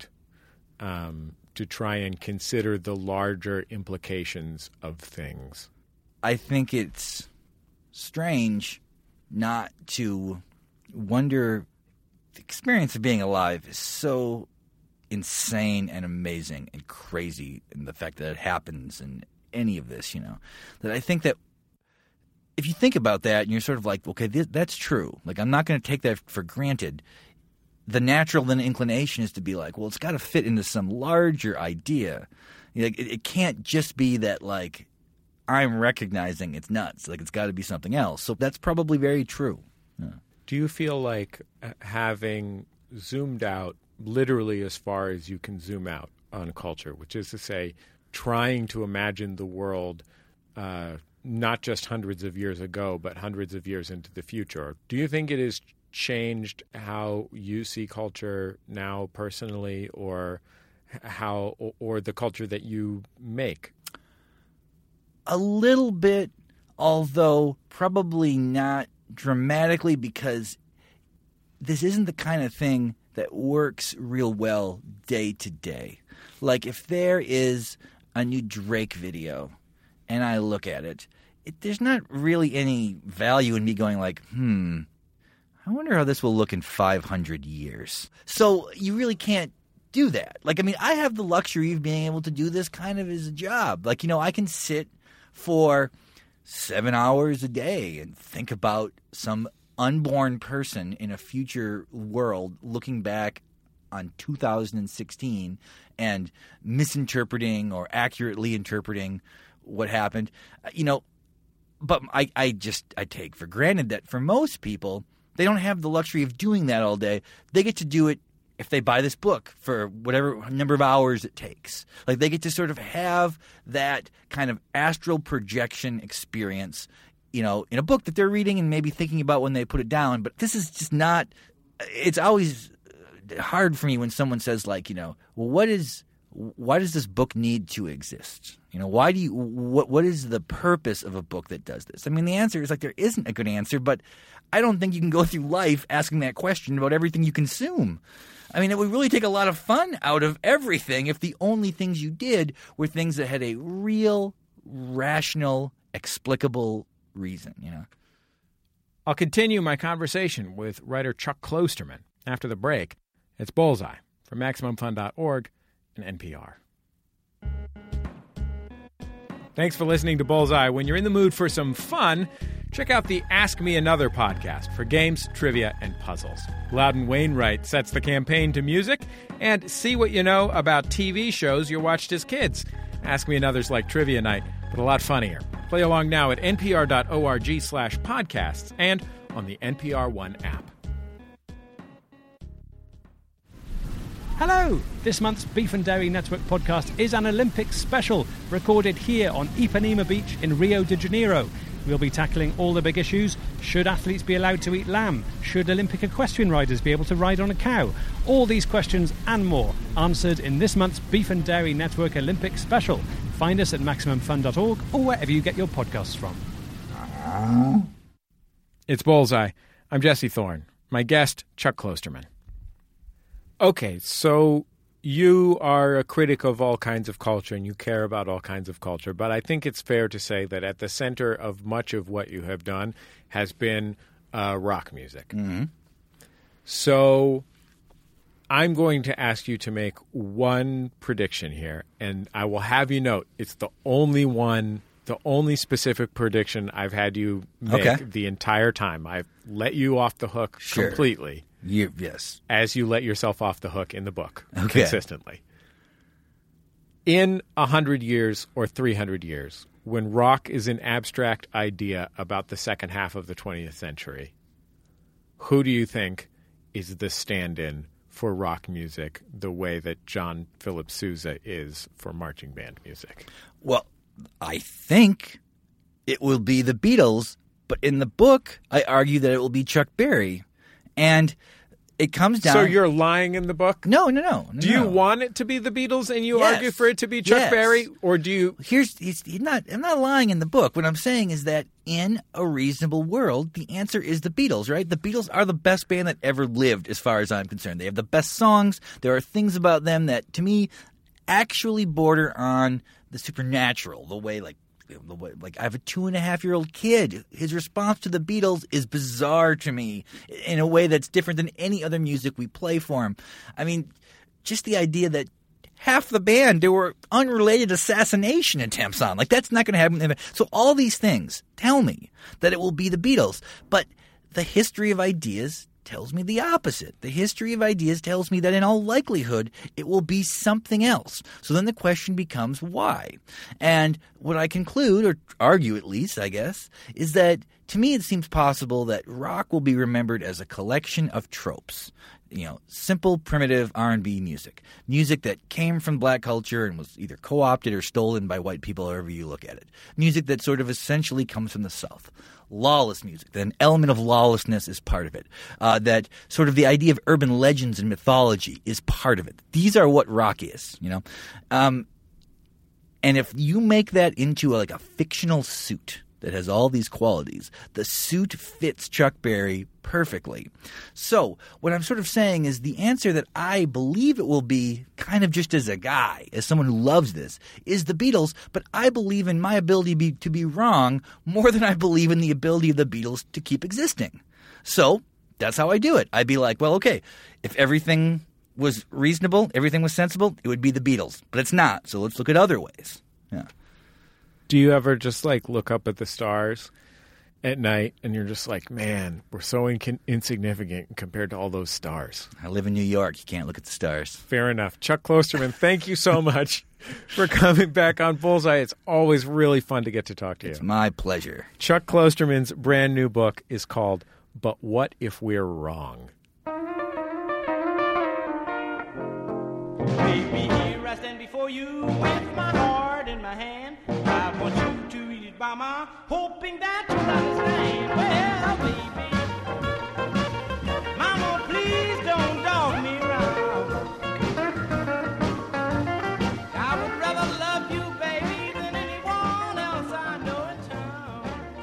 to try and consider the larger implications of things. I think it's strange not to wonder. The experience of being alive is so insane and amazing and crazy, and the fact that it happens in any of this, that I think that if you think about that and you're sort of like, okay, that's true. Like, I'm not going to take that for granted. The natural then inclination is to be like, well, it's got to fit into some larger idea. It can't just be that, like, I'm recognizing it's nuts. Like, it's got to be something else. So that's probably very true. Yeah. Do you feel like having zoomed out literally as far as you can zoom out on culture, which is to say trying to imagine the world not just hundreds of years ago, but hundreds of years into the future, do you think it has changed how you see culture now personally, or the culture that you make? A little bit, although probably not dramatically, because this isn't the kind of thing that works real well day to day. Like, if there is a new Drake video and I look at it, there's not really any value in me going like, I wonder how this will look in 500 years. So you really can't do that. Like, I mean, I have the luxury of being able to do this kind of as a job. Like, I can sit for 7 hours a day and think about some unborn person in a future world looking back on 2016 and misinterpreting or accurately interpreting what happened. But I take for granted that for most people, they don't have the luxury of doing that all day. They get to do it if they buy this book for whatever number of hours it takes. Like, they get to sort of have that kind of astral projection experience, in a book that they're reading and maybe thinking about when they put it down. But this is just not – it's always hard for me when someone says, like, well, why does this book need to exist? Why do you – what is the purpose of a book that does this? I mean, the answer is, like, there isn't a good answer, but I don't think you can go through life asking that question about everything you consume. I mean, it would really take a lot of fun out of everything if the only things you did were things that had a real, rational, explicable reason, I'll continue my conversation with writer Chuck Klosterman after the break. It's Bullseye from MaximumFun.org and NPR. Thanks for listening to Bullseye. When you're in the mood for some fun, check out the Ask Me Another podcast for games, trivia, and puzzles. Loudon Wainwright sets the campaign to music, and see what you know about TV shows you watched as kids. Ask Me Another's like Trivia Night, but a lot funnier. Play along now at npr.org/podcasts and on the NPR One app. Hello! This month's Beef and Dairy Network podcast is an Olympics special, recorded here on Ipanema Beach in Rio de Janeiro. We'll be tackling all the big issues. Should athletes be allowed to eat lamb? Should Olympic equestrian riders be able to ride on a cow? All these questions and more answered in this month's Beef and Dairy Network Olympics special. Find us at MaximumFun.org or wherever you get your podcasts from. It's Bullseye. I'm Jesse Thorne. My guest, Chuck Klosterman. Okay, so you are a critic of all kinds of culture and you care about all kinds of culture, but I think it's fair to say that at the center of much of what you have done has been rock music. Mm-hmm. So I'm going to ask you to make one prediction here, and I will have you note it's the only specific prediction I've had you make the entire time. I've let you off the hook completely. Yes. As you let yourself off the hook in the book consistently. In 100 years or 300 years, when rock is an abstract idea about the second half of the 20th century, who do you think is the stand-in for rock music the way that John Philip Sousa is for marching band music? Well, I think it will be the Beatles, but in the book, I argue that it will be Chuck Berry. And it comes down... So you're lying in the book? No. Do you want it to be the Beatles and you argue for it to be Chuck Berry? Or do you... I'm not lying in the book. What I'm saying is that in a reasonable world, the answer is the Beatles, right? The Beatles are the best band that ever lived, as far as I'm concerned. They have the best songs. There are things about them that, to me, actually border on the supernatural, the way I have a 2.5-year-old kid. His response to the Beatles is bizarre to me in a way that's different than any other music we play for him. I mean, just the idea that half the band, there were unrelated assassination attempts on. Like, that's not going to happen. So all these things tell me that it will be the Beatles. But the history of ideas tells me the opposite. The history of ideas tells me that in all likelihood, it will be something else. So then the question becomes why? And what I conclude, or argue at least, I guess, is that to me it seems possible that rock will be remembered as a collection of tropes. Simple, primitive R&B music. Music that came from black culture and was either co-opted or stolen by white people, however you look at it. Music that sort of essentially comes from the South. Lawless music, that an element of lawlessness is part of it. That sort of the idea of urban legends and mythology is part of it. These are what rock is, And if you make that into a fictional suit that has all these qualities, the suit fits Chuck Berry perfectly. So what I'm sort of saying is the answer that I believe it will be, kind of just as a guy, as someone who loves this, is the Beatles, but I believe in my ability to be wrong more than I believe in the ability of the Beatles to keep existing. So that's how I do it. I'd be like, well, okay, if everything was reasonable, everything was sensible, it would be the Beatles. But it's not, so let's look at other ways. Yeah. Do you ever just look up at the stars at night and you're just like, man, we're so insignificant compared to all those stars? I live in New York. You can't look at the stars. Fair enough. Chuck Klosterman, thank you so much for coming back on Bullseye. It's always really fun to get to talk to you. It's my pleasure. Chuck Klosterman's brand new book is called But What If We're Wrong? Baby, here I stand before you with my heart in my hand. I want you to read it, mama, hoping that you'll understand. Well, baby, mama, please don't dog me around. I would rather love you, baby, than anyone else I know in town.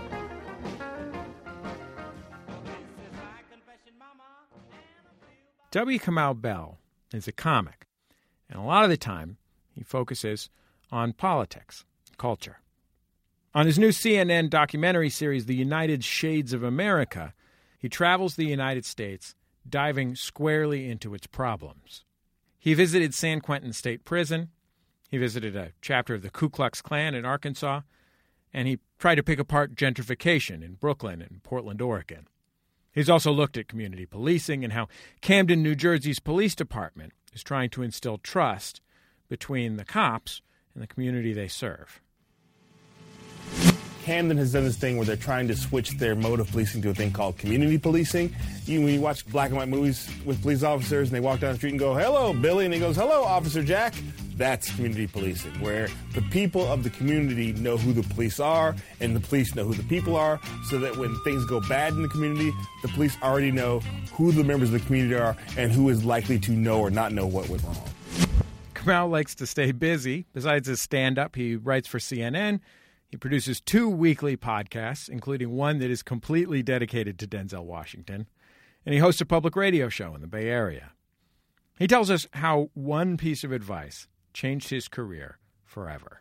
This is my confession, mama. W. Kamau Bell is a comic, and a lot of the time he focuses on politics, culture. On his new CNN documentary series, The United Shades of America, he travels the United States, diving squarely into its problems. He visited San Quentin State Prison, he visited a chapter of the Ku Klux Klan in Arkansas, and he tried to pick apart gentrification in Brooklyn and Portland, Oregon. He's also looked at community policing and how Camden, New Jersey's police department is trying to instill trust between the cops and the community they serve. Camden has done this thing where they're trying to switch their mode of policing to a thing called community policing. When you watch black and white movies with police officers and they walk down the street and go, "Hello, Billy," and he goes, "Hello, Officer Jack," that's community policing, where the people of the community know who the police are and the police know who the people are, so that when things go bad in the community, the police already know who the members of the community are and who is likely to know or not know what went wrong. Kamau likes to stay busy. Besides his stand-up, he writes for CNN. He produces 2 weekly podcasts, including one that is completely dedicated to Denzel Washington. And he hosts a public radio show in the Bay Area. He tells us how one piece of advice changed his career forever.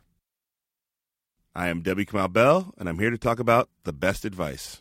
I am W. Kamau Bell, and I'm here to talk about the best advice.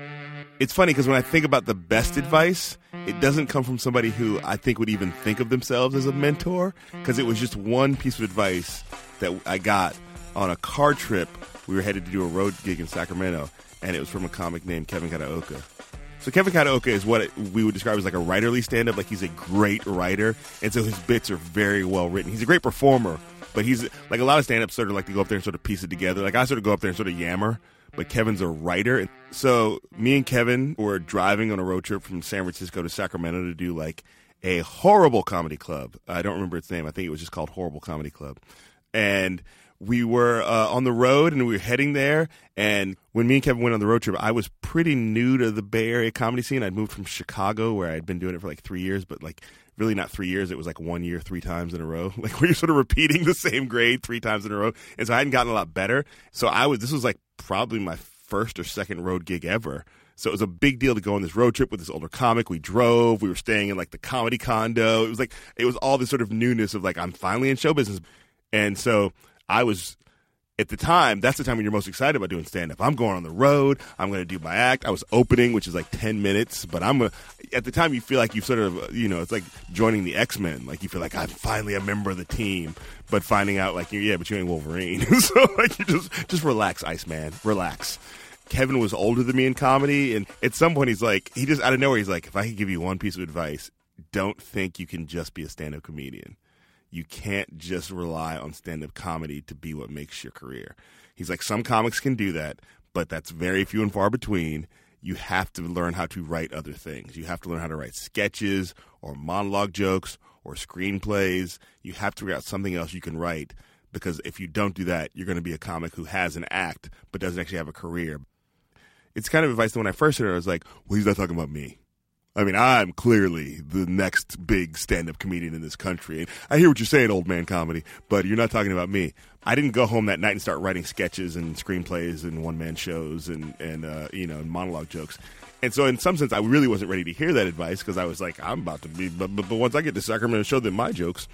It's funny because when I think about the best advice, it doesn't come from somebody who I think would even think of themselves as a mentor, because it was just one piece of advice that I got on a car trip. We were headed to do a road gig in Sacramento, and it was from a comic named Kevin Kataoka. So Kevin Kataoka is what we would describe as like a writerly stand-up. Like, he's a great writer, and so his bits are very well written. He's a great performer, but he's like a lot of stand-ups sort of like to go up there and sort of piece it together. Like, I sort of go up there and sort of yammer, but Kevin's a writer. So me and Kevin were driving on a road trip from San Francisco to Sacramento to do like a horrible comedy club. I don't remember its name. I think it was just called Horrible Comedy Club. And we were on the road, and we were heading there. And when me and Kevin went on the road trip, I was pretty new to the Bay Area comedy scene. I'd moved from Chicago, where I'd been doing it for like 3 years, but like really not 3 years. It was like 1 year, 3 times in a row. Like, where you're sort of repeating the same grade 3 times in a row. And so I hadn't gotten a lot better. So this was like probably my first or second road gig ever. So it was a big deal to go on this road trip with this older comic. We drove. We were staying in like the comedy condo. It was all this sort of newness of like, I'm finally in show business. And so I was, at the time, that's the time when you're most excited about doing stand-up. I'm going on the road. I'm going to do my act. I was opening, which is like 10 minutes. But at the time, you feel like you sort of, it's like joining the X-Men. Like, you feel like, I'm finally a member of the team. But finding out, like, but you ain't Wolverine. So, like, you just relax, Iceman. Relax. Kevin was older than me in comedy. And at some point, he just out of nowhere, he's like, if I could give you one piece of advice, don't think you can just be a stand-up comedian. You can't just rely on stand-up comedy to be what makes your career. He's like, some comics can do that, but that's very few and far between. You have to learn how to write other things. You have to learn how to write sketches or monologue jokes or screenplays. You have to figure out something else you can write, because if you don't do that, you're going to be a comic who has an act but doesn't actually have a career. It's kind of advice that when I first heard it, I was like, well, he's not talking about me. I mean, I'm clearly the next big stand-up comedian in this country. And I hear what you're saying, old man comedy, but you're not talking about me. I didn't go home that night and start writing sketches and screenplays and one-man shows and monologue jokes. And so in some sense, I really wasn't ready to hear that advice, because I was like, I'm about to be, but once I get to Sacramento, show them my jokes.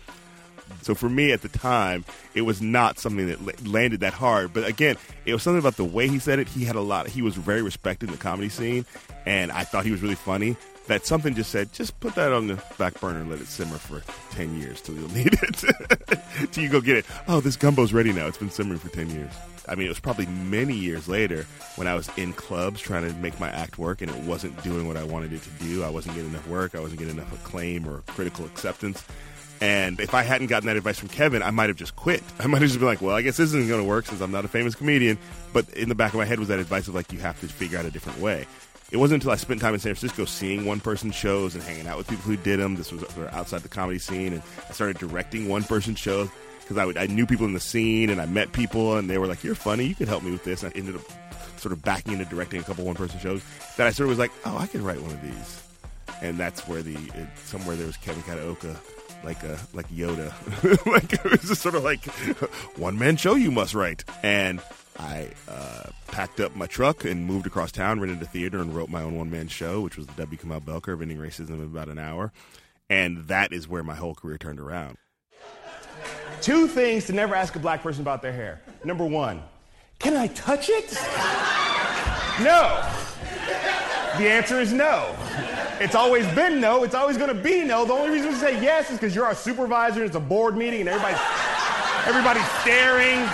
So for me at the time, it was not something that landed that hard. But again, it was something about the way he said it. He was very respected in the comedy scene, and I thought he was really funny. That something just said, just put that on the back burner and let it simmer for 10 years till you'll need it. Till you go get it. Oh, this gumbo's ready now. It's been simmering for 10 years. I mean, it was probably many years later when I was in clubs trying to make my act work, and it wasn't doing what I wanted it to do. I wasn't getting enough work. I wasn't getting enough acclaim or critical acceptance. And if I hadn't gotten that advice from Kevin, I might have just quit. I might have just been like, well, I guess this isn't going to work since I'm not a famous comedian. But in the back of my head was that advice of like, you have to figure out a different way. It wasn't until I spent time in San Francisco seeing one-person shows and hanging out with people who did them. This was sort of outside the comedy scene. And I started directing one-person shows because I knew people in the scene, and I met people, and they were like, you're funny, you could help me with this. And I ended up sort of backing into directing a couple one-person shows that I sort of was like, oh, I could write one of these. And that's where somewhere there was Kevin Kataoka, like Yoda. Like, it was just sort of like, one-man show you must write. And I packed up my truck and moved across town, rented a theater, and wrote my own one-man show, which was the W. Kamau Bell Curve, Ending Racism in About an Hour. And that is where my whole career turned around. 2 things to never ask a black person about their hair. Number 1, can I touch it? No. The answer is no. It's always been no. It's always going to be no. The only reason we say yes is because you're our supervisor and it's a board meeting and everybody's staring.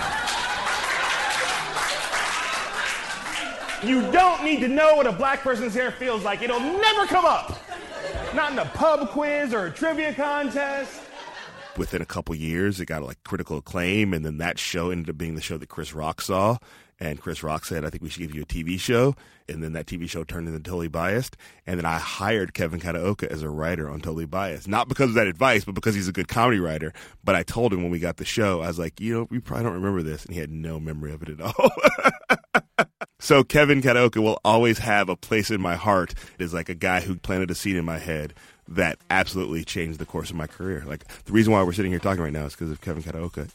You don't need to know what a black person's hair feels like. It'll never come up. Not in a pub quiz or a trivia contest. Within a couple years, it got like critical acclaim, and then that show ended up being the show that Chris Rock saw. And Chris Rock said, I think we should give you a TV show. And then that TV show turned into Totally Biased. And then I hired Kevin Kataoka as a writer on Totally Biased. Not because of that advice, but because he's a good comedy writer. But I told him when we got the show, I was like, we probably don't remember this. And he had no memory of it at all. So Kevin Kataoka will always have a place in my heart. It is like a guy who planted a seed in my head that absolutely changed the course of my career. Like, the reason why we're sitting here talking right now is because of Kevin Kataoka.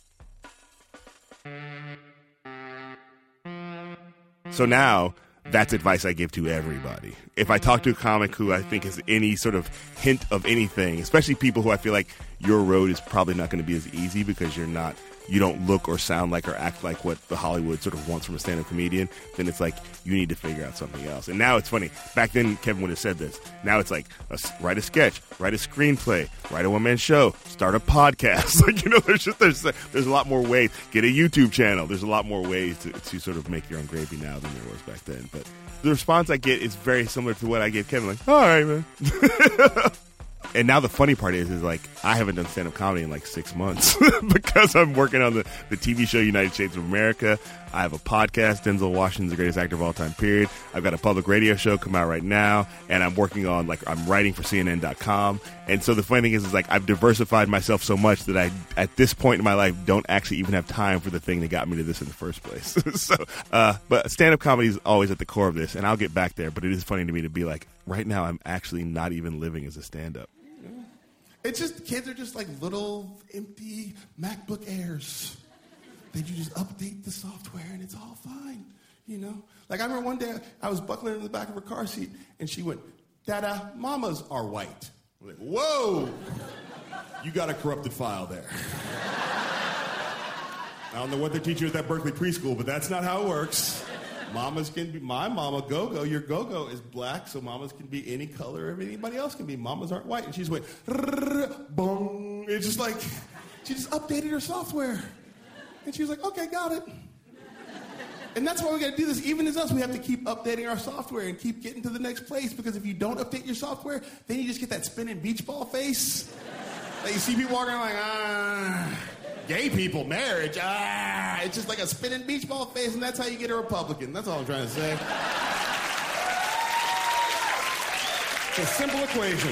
So now, that's advice I give to everybody. If I talk to a comic who I think has any sort of hint of anything, especially people who I feel like your road is probably not going to be as easy because you don't look or sound like or act like what the Hollywood sort of wants from a stand-up comedian, then it's like you need to figure out something else. And now it's funny. Back then, Kevin would have said this. Now it's like, write a sketch, write a screenplay, write a one-man show, start a podcast. There's a lot more ways. Get a YouTube channel. There's a lot more ways to sort of make your own gravy now than there was back then. But the response I get is very similar to what I gave Kevin. Like, all right, man. And now the funny part is like, I haven't done stand-up comedy in like 6 months because I'm working on the TV show United States of America. I have a podcast, Denzel Washington's the greatest actor of all time, period. I've got a public radio show come out right now, and I'm working on, I'm writing for CNN.com. And so the funny thing is like, I've diversified myself so much that I, at this point in my life, don't actually even have time for the thing that got me to this in the first place. But stand-up comedy is always at the core of this, and I'll get back there. But it is funny to me to be like, right now, I'm actually not even living as a stand-up. It's just, kids are just like little empty MacBook Airs. That you just update the software and it's all fine, Like I remember one day I was buckling in the back of her car seat and she went, Dada, mamas are white. I'm like, whoa, you got a corrupted file there. I don't know what they teach you at that Berkeley preschool, but that's not how it works. Mamas can be, my mama, Go-Go, your Go-Go is black, so mamas can be any color of anybody else can be. Mamas aren't white. And she just went, bong. It's just like, she just updated her software. And she was like, okay, got it. And that's why we got to do this. Even as us, we have to keep updating our software and keep getting to the next place, because if you don't update your software, then you just get that spinning beach ball face. Like you see people walking around like, gay people, marriage, it's just like a spinning beach ball face, and that's how you get a Republican. That's all I'm trying to say. It's a simple equation.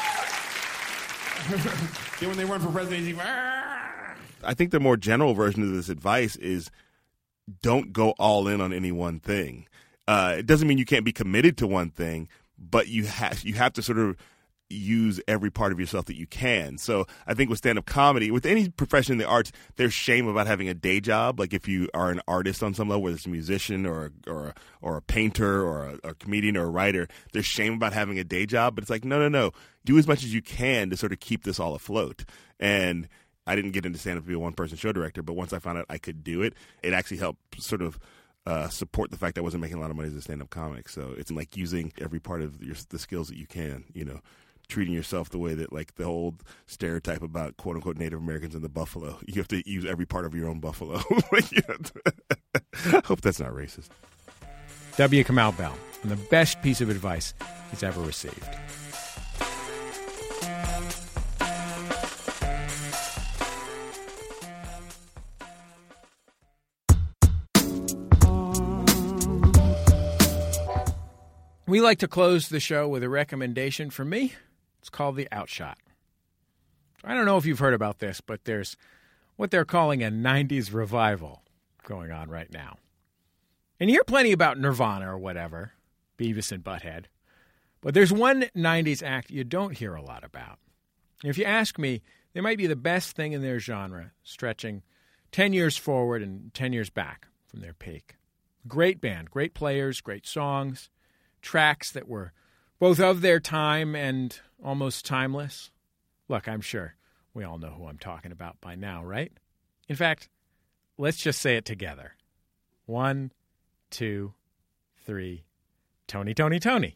See, when they run for president, I think the more general version of this advice is don't go all in on any one thing. It doesn't mean you can't be committed to one thing, but you have to sort of use every part of yourself that you can. So I think with stand-up comedy, with any profession in the arts, there's shame about having a day job. Like if you are an artist on some level, whether it's a musician or a painter or a comedian or a writer, there's shame about having a day job. But it's like, no. Do as much as you can to sort of keep this all afloat. And I didn't get into stand-up to be a one-person show director, but once I found out I could do it, it actually helped sort of support the fact that I wasn't making a lot of money as a stand-up comic. So it's like using every part of the skills that you can, treating yourself the way that, like, the old stereotype about quote-unquote Native Americans and the buffalo. You have to use every part of your own buffalo. I hope that's not racist. W. Kamau Bell, and the best piece of advice he's ever received. We like to close the show with a recommendation from me. It's called The Outshot. I don't know if you've heard about this, but there's what they're calling a 90s revival going on right now. And you hear plenty about Nirvana or whatever, Beavis and Butthead. But there's one 90s act you don't hear a lot about. If you ask me, they might be the best thing in their genre, stretching 10 years forward and 10 years back from their peak. Great band, great players, great songs, tracks that were both of their time and almost timeless. Look, I'm sure we all know who I'm talking about by now, right? In fact, let's just say it together. 1, 2, 3. Tony, Tony, Tony.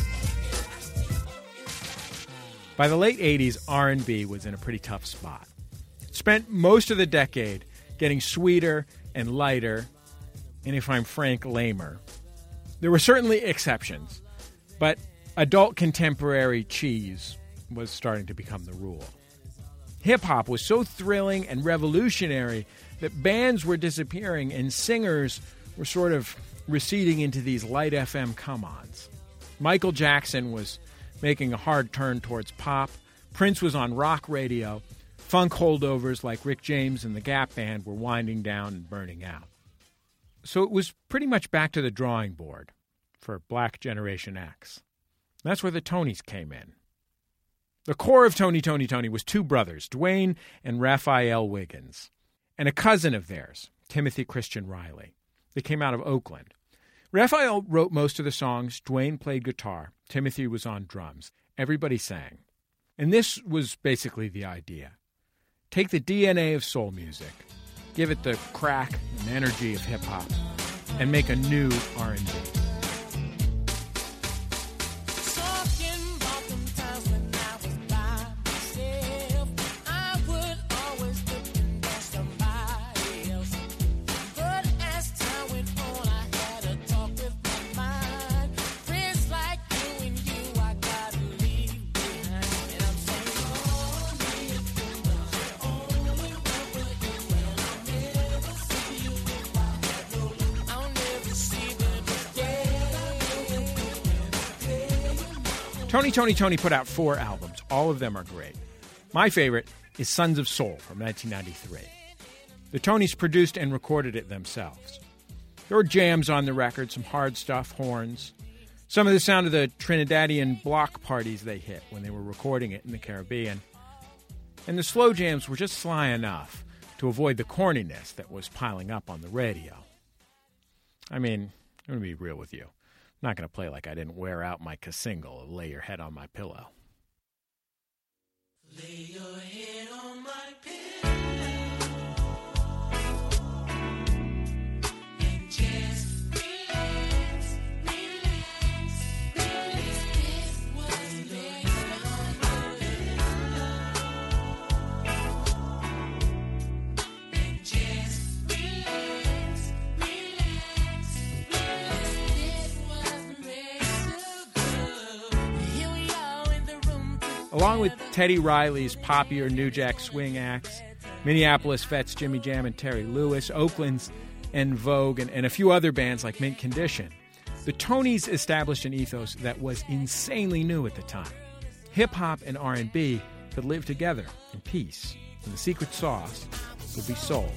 By the late 80s, R&B was in a pretty tough spot. spent most of the decade getting sweeter and lighter, and if I'm frank, lamer. There were certainly exceptions, but adult contemporary cheese was starting to become the rule. Hip-hop was so thrilling and revolutionary that bands were disappearing and singers were sort of receding into these light FM come-ons. Michael Jackson was making a hard turn towards pop. Prince was on rock radio. Funk holdovers like Rick James and the Gap Band were winding down and burning out. So it was pretty much back to the drawing board for Black Generation X. That's where the Tonys came in. The core of Tony was two brothers, Dwayne and Raphael Wiggins, and a cousin of theirs, Timothy Christian Riley. They came out of Oakland. Raphael wrote most of the songs. Dwayne played guitar. Timothy was on drums. Everybody sang. And this was basically the idea. Take the DNA of soul music, give it the crack and energy of hip-hop, and make a new R&B. Tony put out 4 albums. All of them are great. My favorite is Sons of Soul from 1993. The Tonys produced and recorded it themselves. There were jams on the record, some hard stuff, horns. Some of the sound of the Trinidadian block parties they hit when they were recording it in the Caribbean. And the slow jams were just sly enough to avoid the corniness that was piling up on the radio. I mean, I'm going to be real with you. I'm not going to play like I didn't wear out my single of Lay Your Head on My Pillow. Lay your head on my pillow and just relax, relax, relax. This was based on your pillow and just relax, relax, relax. Along with Teddy Riley's poppier New Jack Swing acts, Minneapolis vets Jimmy Jam and Terry Lewis, Oakland's En Vogue, and a few other bands like Mint Condition, the Tonys established an ethos that was insanely new at the time. Hip-hop and R&B could live together in peace, and the secret sauce would be soul.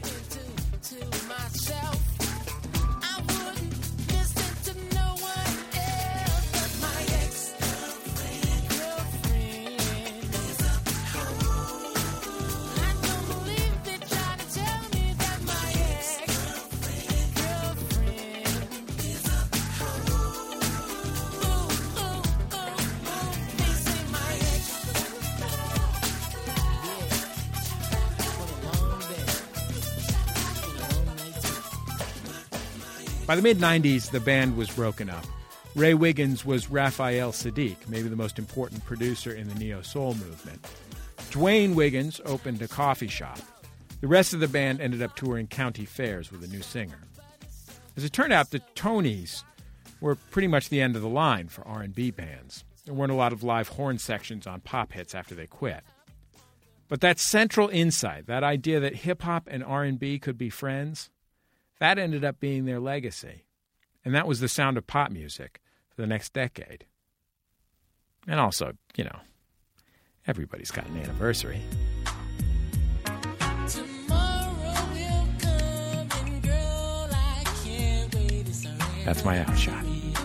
By the mid-'90s, the band was broken up. Ray Wiggins was Raphael Saadiq, maybe the most important producer in the neo-soul movement. Dwayne Wiggins opened a coffee shop. The rest of the band ended up touring county fairs with a new singer. As it turned out, the Tonys were pretty much the end of the line for R&B bands. There weren't a lot of live horn sections on pop hits after they quit. But that central insight, that idea that hip-hop and R&B could be friends, that ended up being their legacy. And that was the sound of pop music for the next decade. And also, you know, everybody's got an anniversary. That's my outshot.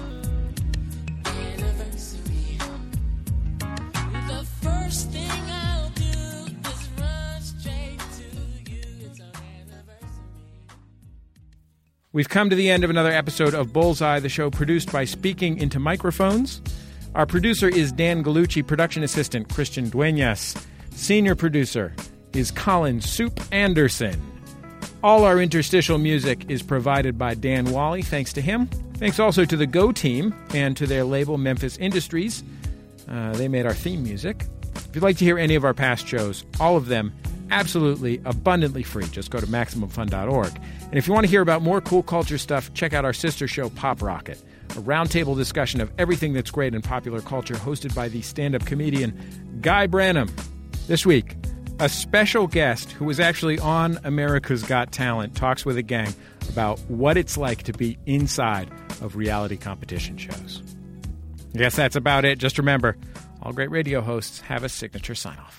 We've come to the end of another episode of Bullseye, the show produced by Speaking Into Microphones. Our producer is Dan Gallucci, production assistant Christian Dueñas. Senior producer is Colin Soup Anderson. All our interstitial music is provided by Dan Wally. Thanks to him. Thanks also to the Go team and to their label Memphis Industries. They made our theme music. If you'd like to hear any of our past shows, all of them absolutely, abundantly free. Just go to MaximumFun.org. And if you want to hear about more cool culture stuff, check out our sister show, Pop Rocket, a roundtable discussion of everything that's great in popular culture, hosted by the stand-up comedian Guy Branum. This week, a special guest who was actually on America's Got Talent talks with a gang about what it's like to be inside of reality competition shows. I guess that's about it. Just remember, all great radio hosts have a signature sign-off.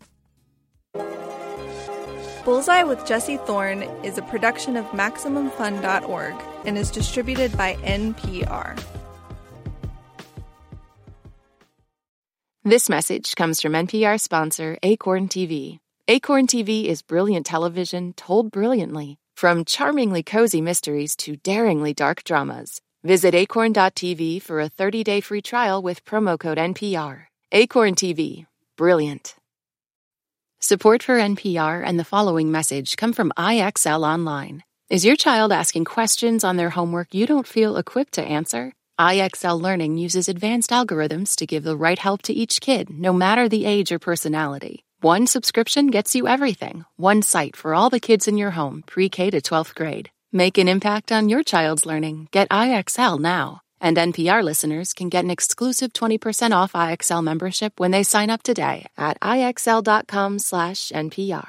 Bullseye with Jesse Thorne is a production of MaximumFun.org and is distributed by NPR. This message comes from NPR sponsor Acorn TV. Acorn TV is brilliant television told brilliantly, from charmingly cozy mysteries to daringly dark dramas. Visit acorn.tv for a 30-day free trial with promo code NPR. Acorn TV. Brilliant. Support for NPR and the following message come from IXL Online. Is your child asking questions on their homework you don't feel equipped to answer? IXL Learning uses advanced algorithms to give the right help to each kid, no matter the age or personality. One subscription gets you everything. One site for all the kids in your home, pre-K to 12th grade. Make an impact on your child's learning. Get IXL now. And NPR listeners can get an exclusive 20% off IXL membership when they sign up today at IXL.com/NPR.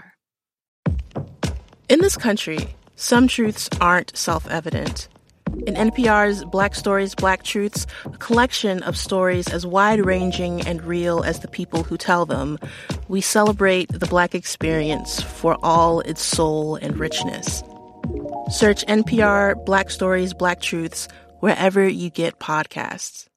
In this country, some truths aren't self-evident. In NPR's Black Stories, Black Truths, a collection of stories as wide-ranging and real as the people who tell them, we celebrate the Black experience for all its soul and richness. Search NPR Black Stories, Black Truths wherever you get podcasts.